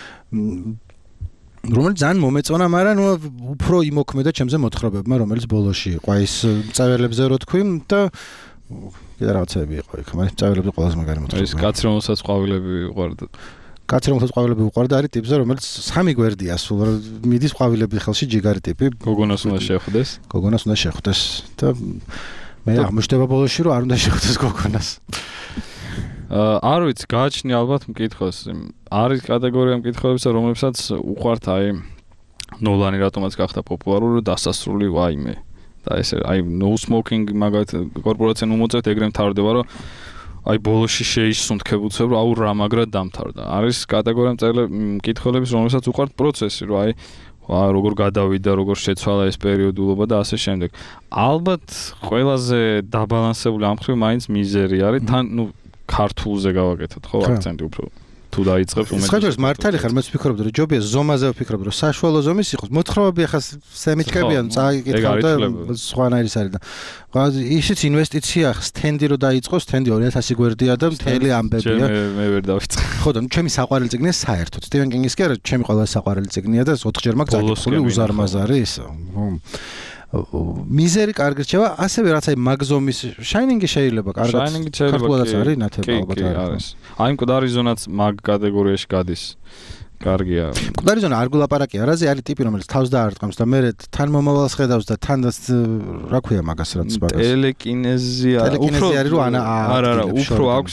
რომელიც ძალიან მომეწონა, მაგრამ ნუ უფრო იმოქმედა ჩემზე მოთხრობებმა, რომელიც ბოლოში იყო. აი ეს წაველებზე რო თქვი და კიდე რაღაცები იყო იქ, მაგრამ წაველებზე ყველაზე მაგარი მოთხრობა. ეს კაცი რომელსაც ყვავილები უყვარდა. კაცი რომელსაც ყვავილები უყვარდა არის ტიპზე, რომელიც სამი გვერდია სულ, მიდის ყვავილები ხელში ჯიგარი ტიპი. გოგონას უნდა შეხვდეს. გოგონას უნდა შეხვდეს და მე აღმოჩნდება ბოლოში რომ არ უნდა შეხვდეს გოგონას. არ ვიცი, გააჩნია ალბათ მკითხოს. არის კატეგორია მკითხველებისა, რომლებსაც უყვართ აი ნოლანი რატომაც გახდა პოპულარული, დასასრული ვაიმე. და ესე აი no smoking მაგათ კორპორაციამ უმოწევთ ეგრე მთავრდება, რომ აი ბოლოში შეისუნთქებულცებ, რომ აუ რა მაგრად დამთავრდა. არის კატეგორია მკითხველების, რომლებსაც უყვართ პროცესი, რომ აი როგორ გადავიდა, როგორ შეცვალა ეს პერიოდულობა და ასე შემდეგ. ალბათ ყველაზე დაბალანსებული ამ ხრივ მაინც მიზერი არის, თან ნუ ქართულზე გავაკეთოთ ხო აქცენტი უფრო თუ დაიწყებს უმეტეს სხვაჯერს მართალი ხარ მე ვფიქრობდი რომ ჯობია ზომაზე ვფიქრობდი რომ საშუალო ზომის იყოს მოთხრობები ახლა სემიჩკებიან წაიკითხავ და სხვანაირის არის და ისიც ინვესტიცია სტენდი რო დაიწყო სტენდი 2000 გვერდია და მთელი ამბებია მე ვერ დავიწყე ხო და ჩემი საყვარელი წიგნია საერთოდ სტივენ კინგის კი არა ჩემი ყველა საყვარელი წიგნია და 4 ჯერ მაგ წაკითხული უზარმაზარი ის მიზერი კარგი რჩება, ასევე რაც აი მაგზომის შაინინგი შეიძლება კარგად. ქართულადაც არის ნათება ალბათ არის. აი მკვდარი ზონაც მაგ კატეგორიაში გადის. კარგია. მკვდარი ზონა არ გულაპარაკი არაზე არის ტიპი რომელიც თავს დაარტყამს და მე თან მომავალს ხედავს და თან რა ქვია მაგას რაც მაგას. ტელეკინეზია. ტელეკინეზია არის რომ არა, უფრო აქვს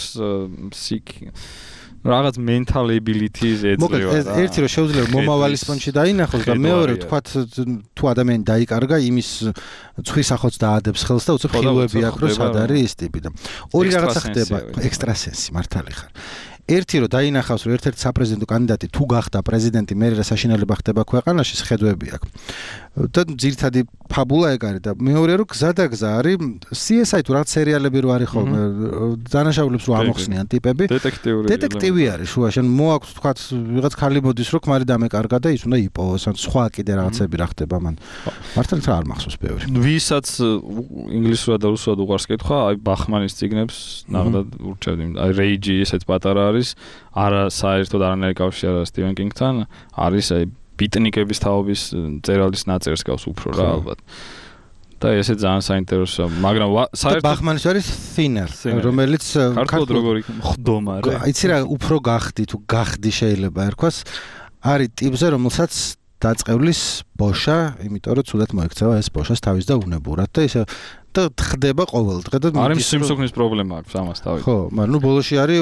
რაღაც mental abilities ეწევა. მოკლედ ერთი რომ შეუძლია მომავალის პონჩი დაინახოს და მეორე თქვათ თუ ადამიანი დაიკარგა იმის ცხვისახოც დაადებს ხელს და უცებ ხილვები აქვს რომ სად არის ეს ტიპი და ორი რაღაცა ხდება ექსტრასენსი მართალი ხარ. ერთი რომ დაინახავს რომ ერთ-ერთი საპრეზიდენტო კანდიდატი თუ გახდა პრეზიდენტი მე რა საშინელება ხდება ქვეყანაში ხედვები აქვს. და ძირითადი ფაბულა ეგ არის და მეორე რომ გზადაგზა არის CSI თუ რაღაც სერიალები რო არის ხოლმე დანაშაულებს რო ამოხსნიან ტიპები დეტექტივი არის შუაში ან მოაქვს თქვათ ვიღაც ხალი მოდის რო ქმარი დამეკარგა და ის უნდა იპოვოს ან სხვა კიდე რაღაცები რა ხდება მან მართლა არ მახსოვს ბევრი ვისაც ინგლისურად და რუსულად უყვარს კითხვა აი ბახმანის წიგნებს ნახდად ურჩევდი აი რეიჯი ესეც პატარა არის არა საერთოდ არანაირი კავშირი არა სტივენ კინგთან არის აი ბიტნიკების თაობის წერალის ნაწერს გავს უფრო რა ალბათ. და ესე ძალიან საინტერესოა, მაგრამ საერთოდ ბახმანის არის Thinner, რომელიც ქართულად როგორ ხდომა რა. იცი რა, უფრო გახდი თუ გახდი შეიძლება ერქვას, არის ტიპზე, რომელსაც დაწყევლის ბოშა, იმიტომ რომ ცუდად მოექცევა ეს ბოშას თავის და უნებურად და ისე და ხდება ყოველ დღე და არის სიმსუქნის პრობლემა აქვს ამას თავი. ხო, მაგრამ ბოლოში არის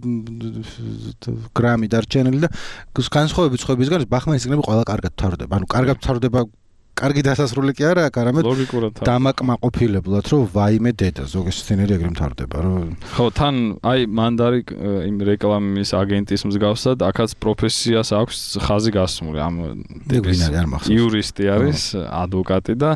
2 გრამი დარჩენილი და განსხვავებით სხვებისგან ბახმანის წიგნები ყველა კარგად ვთავრდება. ანუ კარგად ვთავრდება, კარგი დასასრული კი არა, არამედ დამაკმაყოფილებლად, რომ ვაიმე დედა ზოგის სცენარი ეგრე მთავრდება, რომ ხო, თან აი მანდარი იმ რეკლამის აგენტის მსგავსად, აქაც პროფესიას აქვს ხაზი გასმული ამ იურისტი არის, ადვოკატი და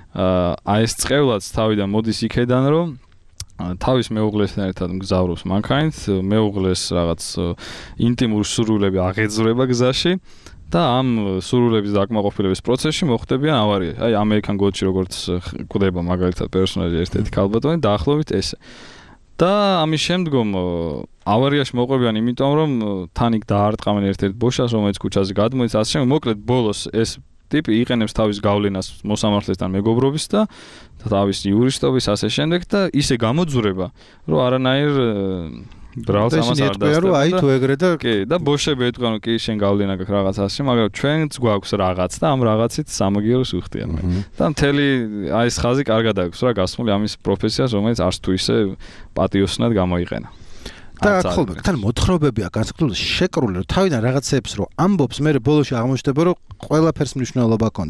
აი ეს წევლაც თავიდან მოდის იქედან, რომ თავის მეუღლესთან ერთად მგზავრობს მანქანით, მეუღლეს რაღაც ინტიმური სურვილები აღეძვრება გზაში და ამ სურვილების დაკმაყოფილების პროცესში მოხდებიან ავარია. აი ამერიკან გოდში როგორც კვდება მაგალითად პერსონაჟი ერთ-ერთი ქალბატონი დაახლოებით ესე. და ამის შემდგომ ავარიაში მოყვებიან იმიტომ რომ თან იქ დაარტყამენ ერთ-ერთ ბოშას რომელიც ქუჩაზე გადმოდის ასე შემდეგ მოკლედ ბოლოს ეს ტიპი იყენებს თავის გავლენას მოსამართლესთან მეგობრობის და თავის იურისტობის ასე შემდეგ და ისე გამოძურება რომ არანაირ ბრალს ამას არ დასწრება. აი თუ ეგრე და კი და ბოშები ეტყვიან რომ კი შენ გავლენა გაქვს რაღაც ასე მაგრამ ჩვენც გვაქვს რაღაც და ამ რაღაცით სამაგიეროს უხდიან. და მთელი აი ეს ხაზი კარგად აქვს რა გასმული ამის პროფესიას რომელიც არც თუ ისე პატიოსნად გამოიყენა. და ხოლმე თან მოთხრობებია განსაკუთრებით შეკრული რომ თავიდან რაღაცებს რომ ამბობს მე ბოლოში აღმოჩნდება რომ ყველაფერს მნიშვნელობა ჰქონდა.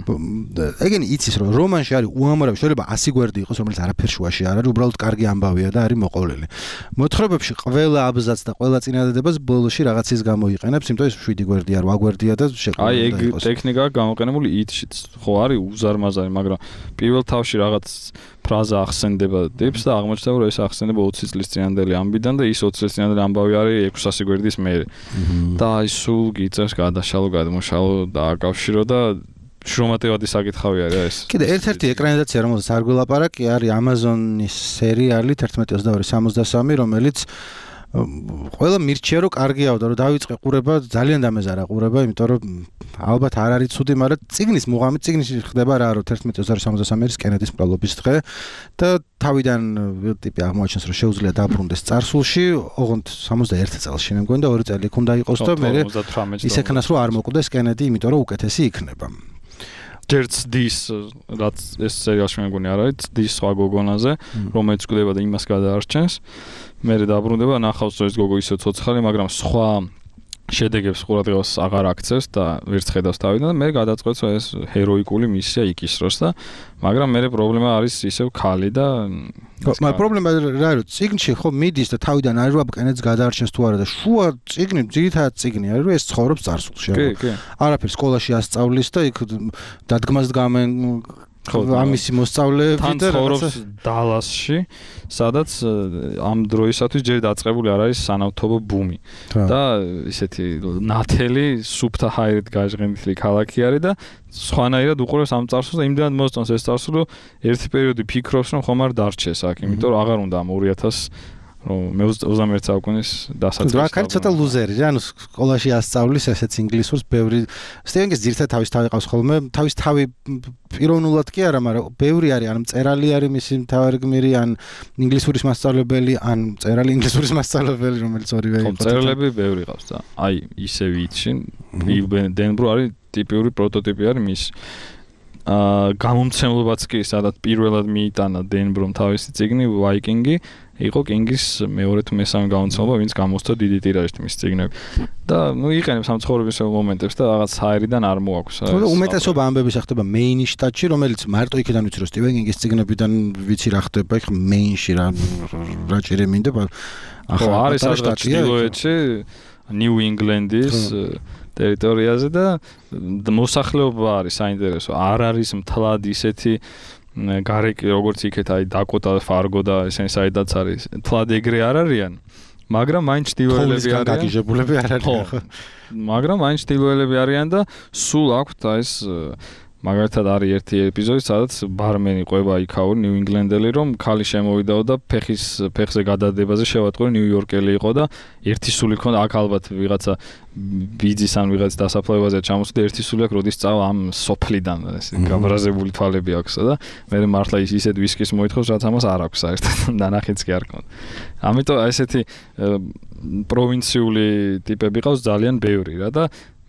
ეგენი იცის რომ რომანში არის უამრავი შეიძლება 100 გვერდი იყოს რომელიც არაფერ შუაში არ არის უბრალოდ კარგი ამბავია და არის მოყოლილი. მოთხრობებში ყველა აბზაცს და ყველა წინადადებას ბოლოში რაღაცის გამოიყენებს იმიტომ ეს 7 გვერდი არ 8 გვერდია და შეკრული. აი ეგ ტექნიკა გამოყენებული ითშიც ხო არის უზარმაზარი მაგრამ პირველ თავში რაღაც ფრაზა ახსენდება ტიპს და აღმოჩნდება რომ ეს ახსენდება 20 წლის წინანდელი ამბიდან და ის 20 წლის წინანდელი ამბავი არის 600 გვერდის მერე. და აი სულ გიწევს გადაშალო, გადმოშალო და აკავშირო და შრომატევადი საკითხავი არის ეს. კიდე ერთ-ერთი ეკრანიზაცია რომელსაც არ გველაპარაკი არის Amazon-ის სერიალი 11/63 რომელიც ყველა მირჩია რომ კარგია და რომ დავიწყე ყურება ძალიან დამეზარა ყურება იმიტომ რომ ალბათ არ არის ცუდი მაგრამ წიგნის მუღამი წიგნში ხდება რა რომ 11/63-ის კენედის მკვლელობის დღე და თავიდან ტიპი აღმოაჩენს რომ შეუძლია დაბრუნდეს წარსულში ოღონდ 61 წელს მე მგონი და 2 წელი იქ უნდა იყოს და მე ის ეკნას რომ არ მოკვდეს კენედი იმიტომ რომ უკეთესი იქნება. ჯერც დის რაც ეს სერიალში მე მგონი არ არის დის სხვა გოგონაზე რომელიც კვდება და იმას გადაარჩენს მე დაბრუნდება ნახავს რომ ეს გოგო ისე ცოცხალი მაგრამ სხვა შედეგებს ყურადღებას აღარ აქცევს და ვერც ხედავს თავიდან და მე გადაწყვეტს რომ ეს ჰეროიკული მისია იქისროს და მაგრამ მე პრობლემა არის ისევ ქალი და მაგრამ პრობლემა რა არის წიგნში ხო მიდის და თავიდან არის რომ კენედს გადაარჩენს თუ არა და შუა წიგნი ძირითადად წიგნი არის რომ ეს ცხოვრობს წარსულში არაფერ სკოლაში ასწავლის და იქ დადგმას დგამენ ამისი მოსწავლეები და ცხოვრობს დალასში სადაც ამ დროისათვის ჯერ დაწყებული არ არის სანავთობო ბუმი და ისეთი ნათელი სუფთა ჰაერით გაჟღენილი ქალაქი არის და სხვანაირად უყურებს ამ წარსულს და იმდენად მოსწონს ეს წარსული რომ ერთი პერიოდი ფიქრობს რომ ხომ არ დარჩეს აქ იმიტომ რომ აღარ უნდა ამ 2000 რომ მე 21 საუკუნის დასაწყისში. რა კაც ცოტა ლუზერი რა, ანუ სკოლაში ასწავლის ესეც ინგლისურს, ბევრი სტივენგის ძირითადად თავის თავი ყავს ხოლმე, თავის თავი პიროვნულად კი არა, მაგრამ ბევრი არის, ან მწერალი არის მისი მთავარი გმირი, ან ინგლისურის მასწავლებელი, ან მწერალი ინგლისურის მასწავლებელი, რომელიც ორივე იყო. მწერლები ბევრი ყავს და აი ისე ვიცი, დენბრო არის ტიპიური პროტოტიპი არის მის გამომცემლობაც კი სადაც პირველად მიიტანა დენბრომ თავისი წიგნი ვაიკინგი იყო კინგის მეორე თუ მესამე გამომცემლობა ვინც გამოსცა დიდი ტირაჟით მის წიგნები და ნუ იყენებს ამ ცხოვრების მომენტებს და რაღაც ჰაერიდან არ მოაქვს უმეტესობა ამბების ხდება მეინის შტატში რომელიც მარტო იქიდან ვიცი რომ სტივენ კინგის წიგნებიდან ვიცი რა ხდება იქ მეინში რა ჭირი მინდა ახლა არის სადღაც ჩრდილოეთში ნიუ ინგლენდის ტერიტორიაზე და მოსახლეობა არის საინტერესო არ არის მთლად ისეთი გარეკი როგორც იქეთ აი დაკოტა ფარგო და ესენი საიდაც არის მთლად ეგრე არ არიან მაგრამ მაინც ჩრდილოელები არიან გაგიჟებულები არ არიან ხო მაგრამ მაინც ჩრდილოელები არიან და სულ აქვთ ეს მაგალითად არის ერთი ეპიზოდი სადაც ბარმენი ყვება იქაური ნიუ ინგლენდელი რომ ქალი შემოვიდაო და ფეხზე გადადებაზე შევატყური ნიუ-იორკელი იყო და ერთი სული ქონდა აქ ალბათ ვიღაცა ბიძის ან ვიღაც დასაფლავებაზე ჩამოსული ერთი სული აქვს როდის წავა ამ სოფლიდან ეს გაბრაზებული თვალები აქვს და მე მართლა ისეთ ვისკის მოითხოვს რაც ამას არ აქვს საერთოდ დანახიც კი არ ქონდა ამიტომ ესეთი პროვინციული ტიპები ყავს ძალიან ბევრი რა და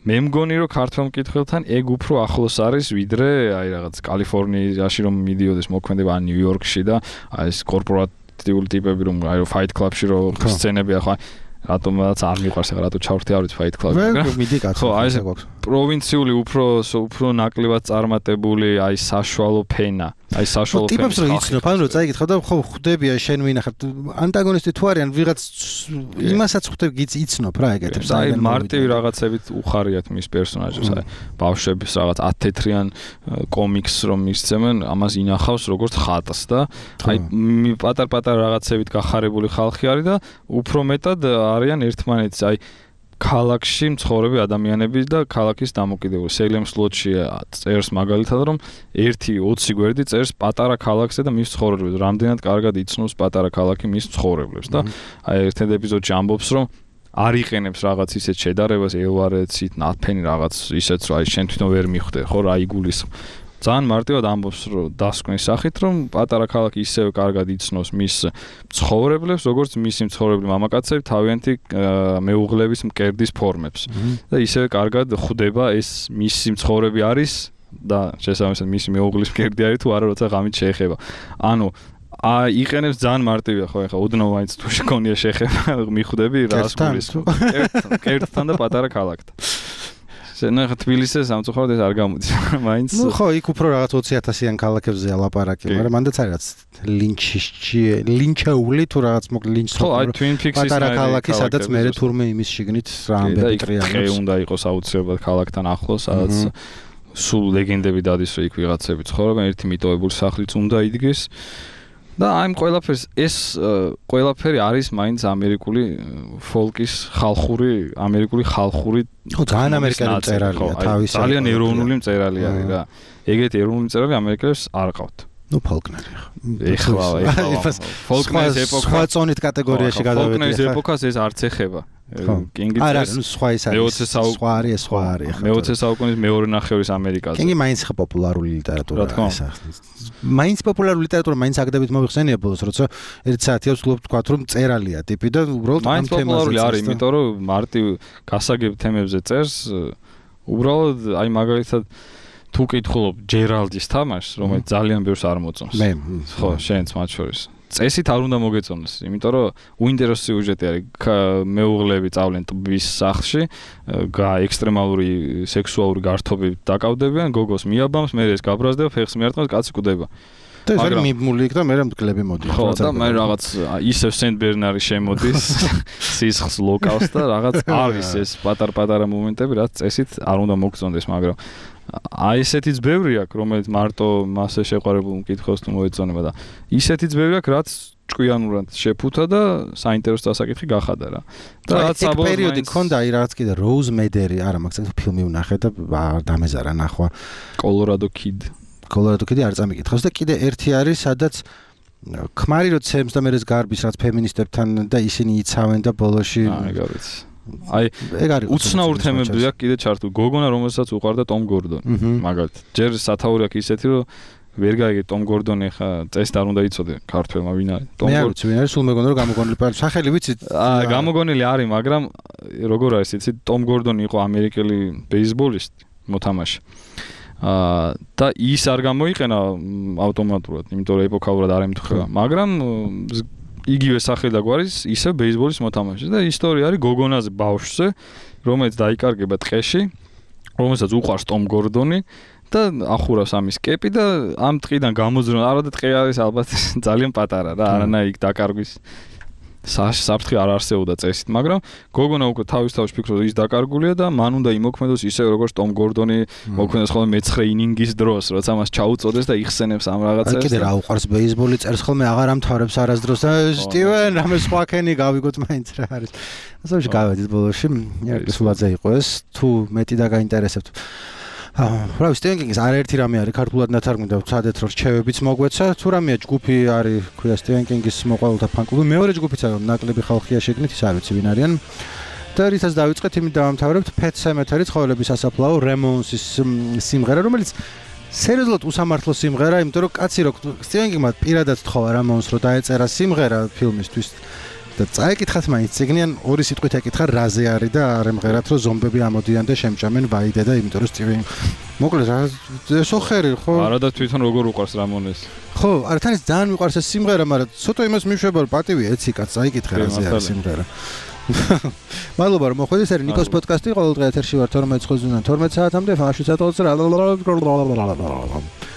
მე მგონი რომ ქართველ მკითხველთან ეგ უფრო ახლოს არის ვიდრე აი რაღაც კალიფორნიაში რომ მიდიოდეს მოქმედება ან ნიუ-იორკში და აი ეს კორპორატიული ტიპები რომ აი რომ Fight Club-ში რომ სცენები ახლა რატომაც არ მიყვარს ახლა რატო ჩავრთი არის Fight Club-ში მაგრამ მიდი კაცო ხო აი ეს პროვინციული უფრო ნაკლებად წარმატებული აი საშუალო ფენა აი საშუალო ფენა ტიპებს რომ იცნობ ან რომ წაიკითხავ და ხო ხვდებია შენ ვინახარ ანტაგონისტი თუ არიან ვიღაც იმასაც ხვდები იცნობ რა ეგეთებს აი მარტივი რაღაცებით უხარიათ მის პერსონაჟებს აი ბავშვების რაღაც 10 თეთრიან კომიქსს რომ მისცემენ ამას ინახავს როგორც ხატს და აი პატარ-პატარ რაღაცებით გახარებული ხალხი არის და უფრო მეტად არიან ერთმანეთის აი ქალაქში მცხოვრები ადამიანები და ქალაქის დამოკიდებული. Salem Slot-ში წერს მაგალითად რომ 1-20 გვერდი წერს პატარა ქალაქზე და მის მცხოვრებლებს. რამდენად კარგად იცნობს პატარა ქალაქი მის მცხოვრებლებს და აი ერთ-ერთ ეპიზოდში ამბობს რომ არ იყენებს რაღაც ისეთ შედარებას ელვარეცით, ნათფენი რაღაც ისეთ რომ აი შენ თვითონ ვერ მიხვდე, ხო რა იგულის ძალიან მარტივად ამბობს რომ დასკვნის სახით რომ პატარა ქალაქი ისევე კარგად იცნობს მის მცხოვრებლებს როგორც მისი მცხოვრებლი მამაკაცები თავიანთი მეუღლების მკერდის ფორმებს და ისევე კარგად ხვდება ეს მისი მცხოვრები არის და შესაბამისად მისი მეუღლის მკერდი არის თუ არა როცა ღამით შეეხება ანუ იყენებს ძალიან მარტივია ხო ეხლა უდნო მაინც თუ შეგონია შეეხება მიხვდები რას გულის მკერდთან და პატარა ქალაქთან ნახე თბილისზე სამწუხაროდ ეს არ გამოდის მაინც ნუ ხო იქ უფრო რაღაც 20,000-იან ქალაქებზეა ლაპარაკი მაგრამ მანდაც არის რაღაც ლინჩეული თუ რაღაც მოკლედ ლინჩს ხო აი Twin Peaks-ის პატარა ქალაქი სადაც მე თურმე იმის შიგნით რა ამბები ტრიალებს და უნდა იყოს აუცილებლად ქალაქთან ახლოს სადაც სულ ლეგენდები დადის რომ იქ ვიღაცები ცხოვრობენ ერთი მიტოვებული სახლიც უნდა იდგეს და აი ყველაფერს ეს ყველაფერი არის მაინც ამერიკული ფოლკის ამერიკული ხალხური ხო ძალიან ამერიკული მწერალია თავისი ძალიან ეროვნული მწერალი არის რა ეგეთი ეროვნული მწერალი ამერიკელებს არ ყავთ ნუ ფოლკნერი ეხლა ფოლკნერის ეპოქა სხვა წონით კატეგორიაში გადავედი ფოლკნერის ეპოქას ეს არც ეხება კინგი არა ნუ სხვა ის არის სხვა არის მე-20 საუკუნის მეორე ნახევრის ამერიკაზე კინგი მაინც ხა პოპულარული ლიტერატურა ის მაინც პოპულარული ლიტერატურა მაინც აგდებით მოიხსენია ბოლოს როცა ერთ საათიებს ვფლობ თქვა რომ წერალია ტიპი და უბრალოდ ამ თემაზე პოპულარული არის იმიტომ რომ მარტივ გასაგებ თემებზე წერს უბრალოდ აი მაგალითად თუ კითხულობ ჯერალდის თამაშს რომელიც ძალიან ბევრს არ მოწონს მე ხო შენც მათ შორის წესით არ უნდა მოგეწონოს იმიტომ რომ უინტერესო სიუჟეტი არის მეუღლეები წავლენ ტბის სახლში ექსტრემალური სექსუალური გართობებით დაკავდებიან გოგოს მიაბამს მე ეს გაბრაზდება ფეხს მიარტყმას კაცი კვდება და ეს არის მიმმული იქ და მე მკლები მოდი ხო და მე რაღაც ისევ სენტ ბერნარი შემოდის სისხლს ლოკავს და რაღაც არის ეს პატარ-პატარა მომენტები რაც წესით არ უნდა მოგწონდეს მაგრამ აი ესეთიც ბევრი აქვს რომელიც მარტო მასე შეყვარებულ მკითხველს თუ მოეწონება და ისეთიც ბევრი აქვს რაც ჭკვიანურად შეფუთა და საინტერესო დასაკითხი გახადა რა და რაც საბოლოო პერიოდი ქონდა აი რაღაც კიდე როუზ მედერი არა მაგას ფილმი ვნახე და დამეზარა ნახვა კოლორადო კიდი არ წამიკითხავს და კიდე ერთი არის სადაც ქმარი რო ცემს და მე ეს გარბის რაც ფემინისტებთან და ისინი იცავენ და ბოლოში აი ეგ არის უცნაურ თემები აქვს კიდე ჩართული გოგონა რომელსაც უყვარდა ტომ გორდონი მაგალითად ჯერ სათაური აქვს ისეთი რომ ვერ გაიგე ტომ გორდონი ხა წესით არ უნდა იცოდე ქართველმა ვინ არის ტომ გორდონი ვინ არის სულ მეგონა რომ გამოგონილი პარ სახელი ვიცით გამოგონილი არის მაგრამ როგორ არის იცი ტომ გორდონი იყო ამერიკელი ბეისბოლისტი მოთამაშე და ის არ გამოიყენა ავტომატურად იმიტომ რომ ეპოქალურად არ ემთხვევა მაგრამ იგივე სახელი და გვარის ისე ბეისბოლის მოთამაშე და ისტორია არის გოგონაზე ბავშვზე რომელიც დაიკარგება ტყეში რომელსაც უყვარს ტომ გორდონი და ახურავს ამის კეპი და ამ ტყიდან გამოძრონ არა და ტყე არის ალბათ ძალიან პატარა რა არანაირ დაკარგვის საფრთხე არ არსებობდა წესით მაგრამ გოგონა უკვე თავის ფიქრობს ის დაკარგულია და მან უნდა იმოქმედოს ისე როგორც ტომ გორდონი მოქმედოს ხოლმე მე-9 ინინგის დროს როცა მას ჩაუწოდეს და იხსენებს ამ რაღაცებს კიდე რა უყვარს ბეისბოლი წერს ხოლმე აღარ ამთავრებს არასდროს და სტივენ რამე სხვა ქენი გავიგოთ მაინც რა არის ასეში გავედით ბოლოში სულაძე იყო ეს თუ მეტი და გაინტერესებთ რა სტივენ კინგის არაერთი რამე არის ქართულად ნათარგმნი და ვცადეთ რომ რჩევებიც მოგვეცა თუ რამეა ჯგუფი არის ქვია სტივენ კინგის მოყვარულთა ფან-კლუბი მეორე ჯგუფიც არის ნაკლები ხალხია შეგნით ის არ ვიცი ვინ არიან და რითაც დავიწყეთ იმით დავამთავრებთ Pet Sematary ცხოველების სასაფლაო Ramones-ის სიმღერა რომელიც სერიოზულად უსამართლო სიმღერა იმიტომ რომ კაცი რო სტივენ კინგმა პირადად თხოვა Ramones-ს რომ დაეწერა სიმღერა ფილმისთვის და წაიკითხათ მაინც ციგნიან ორი სიტყვით ეკითხა რაზე არის და არ ემღერათ რომ ზომბები ამოდიან და შემჭამენ ვაიდე და იმიტომ რომ სტივენ მოკლედ რა ესო ხერი ხო არა და თვითონ როგორ უყარს რამონეს ხო არა თან ის ძალიან მიყვარს ეს სიმღერა მაგრამ ცოტა იმას მიშვება რომ პატივი ეცი კაც წაიკითხე რაზე არის სიმღერა მადლობა რომ მოხვედით ეს არის ნიკოს პოდკასტი ყოველდღე ეთერში ვარ 12 საათამდე ფაშუცატოლს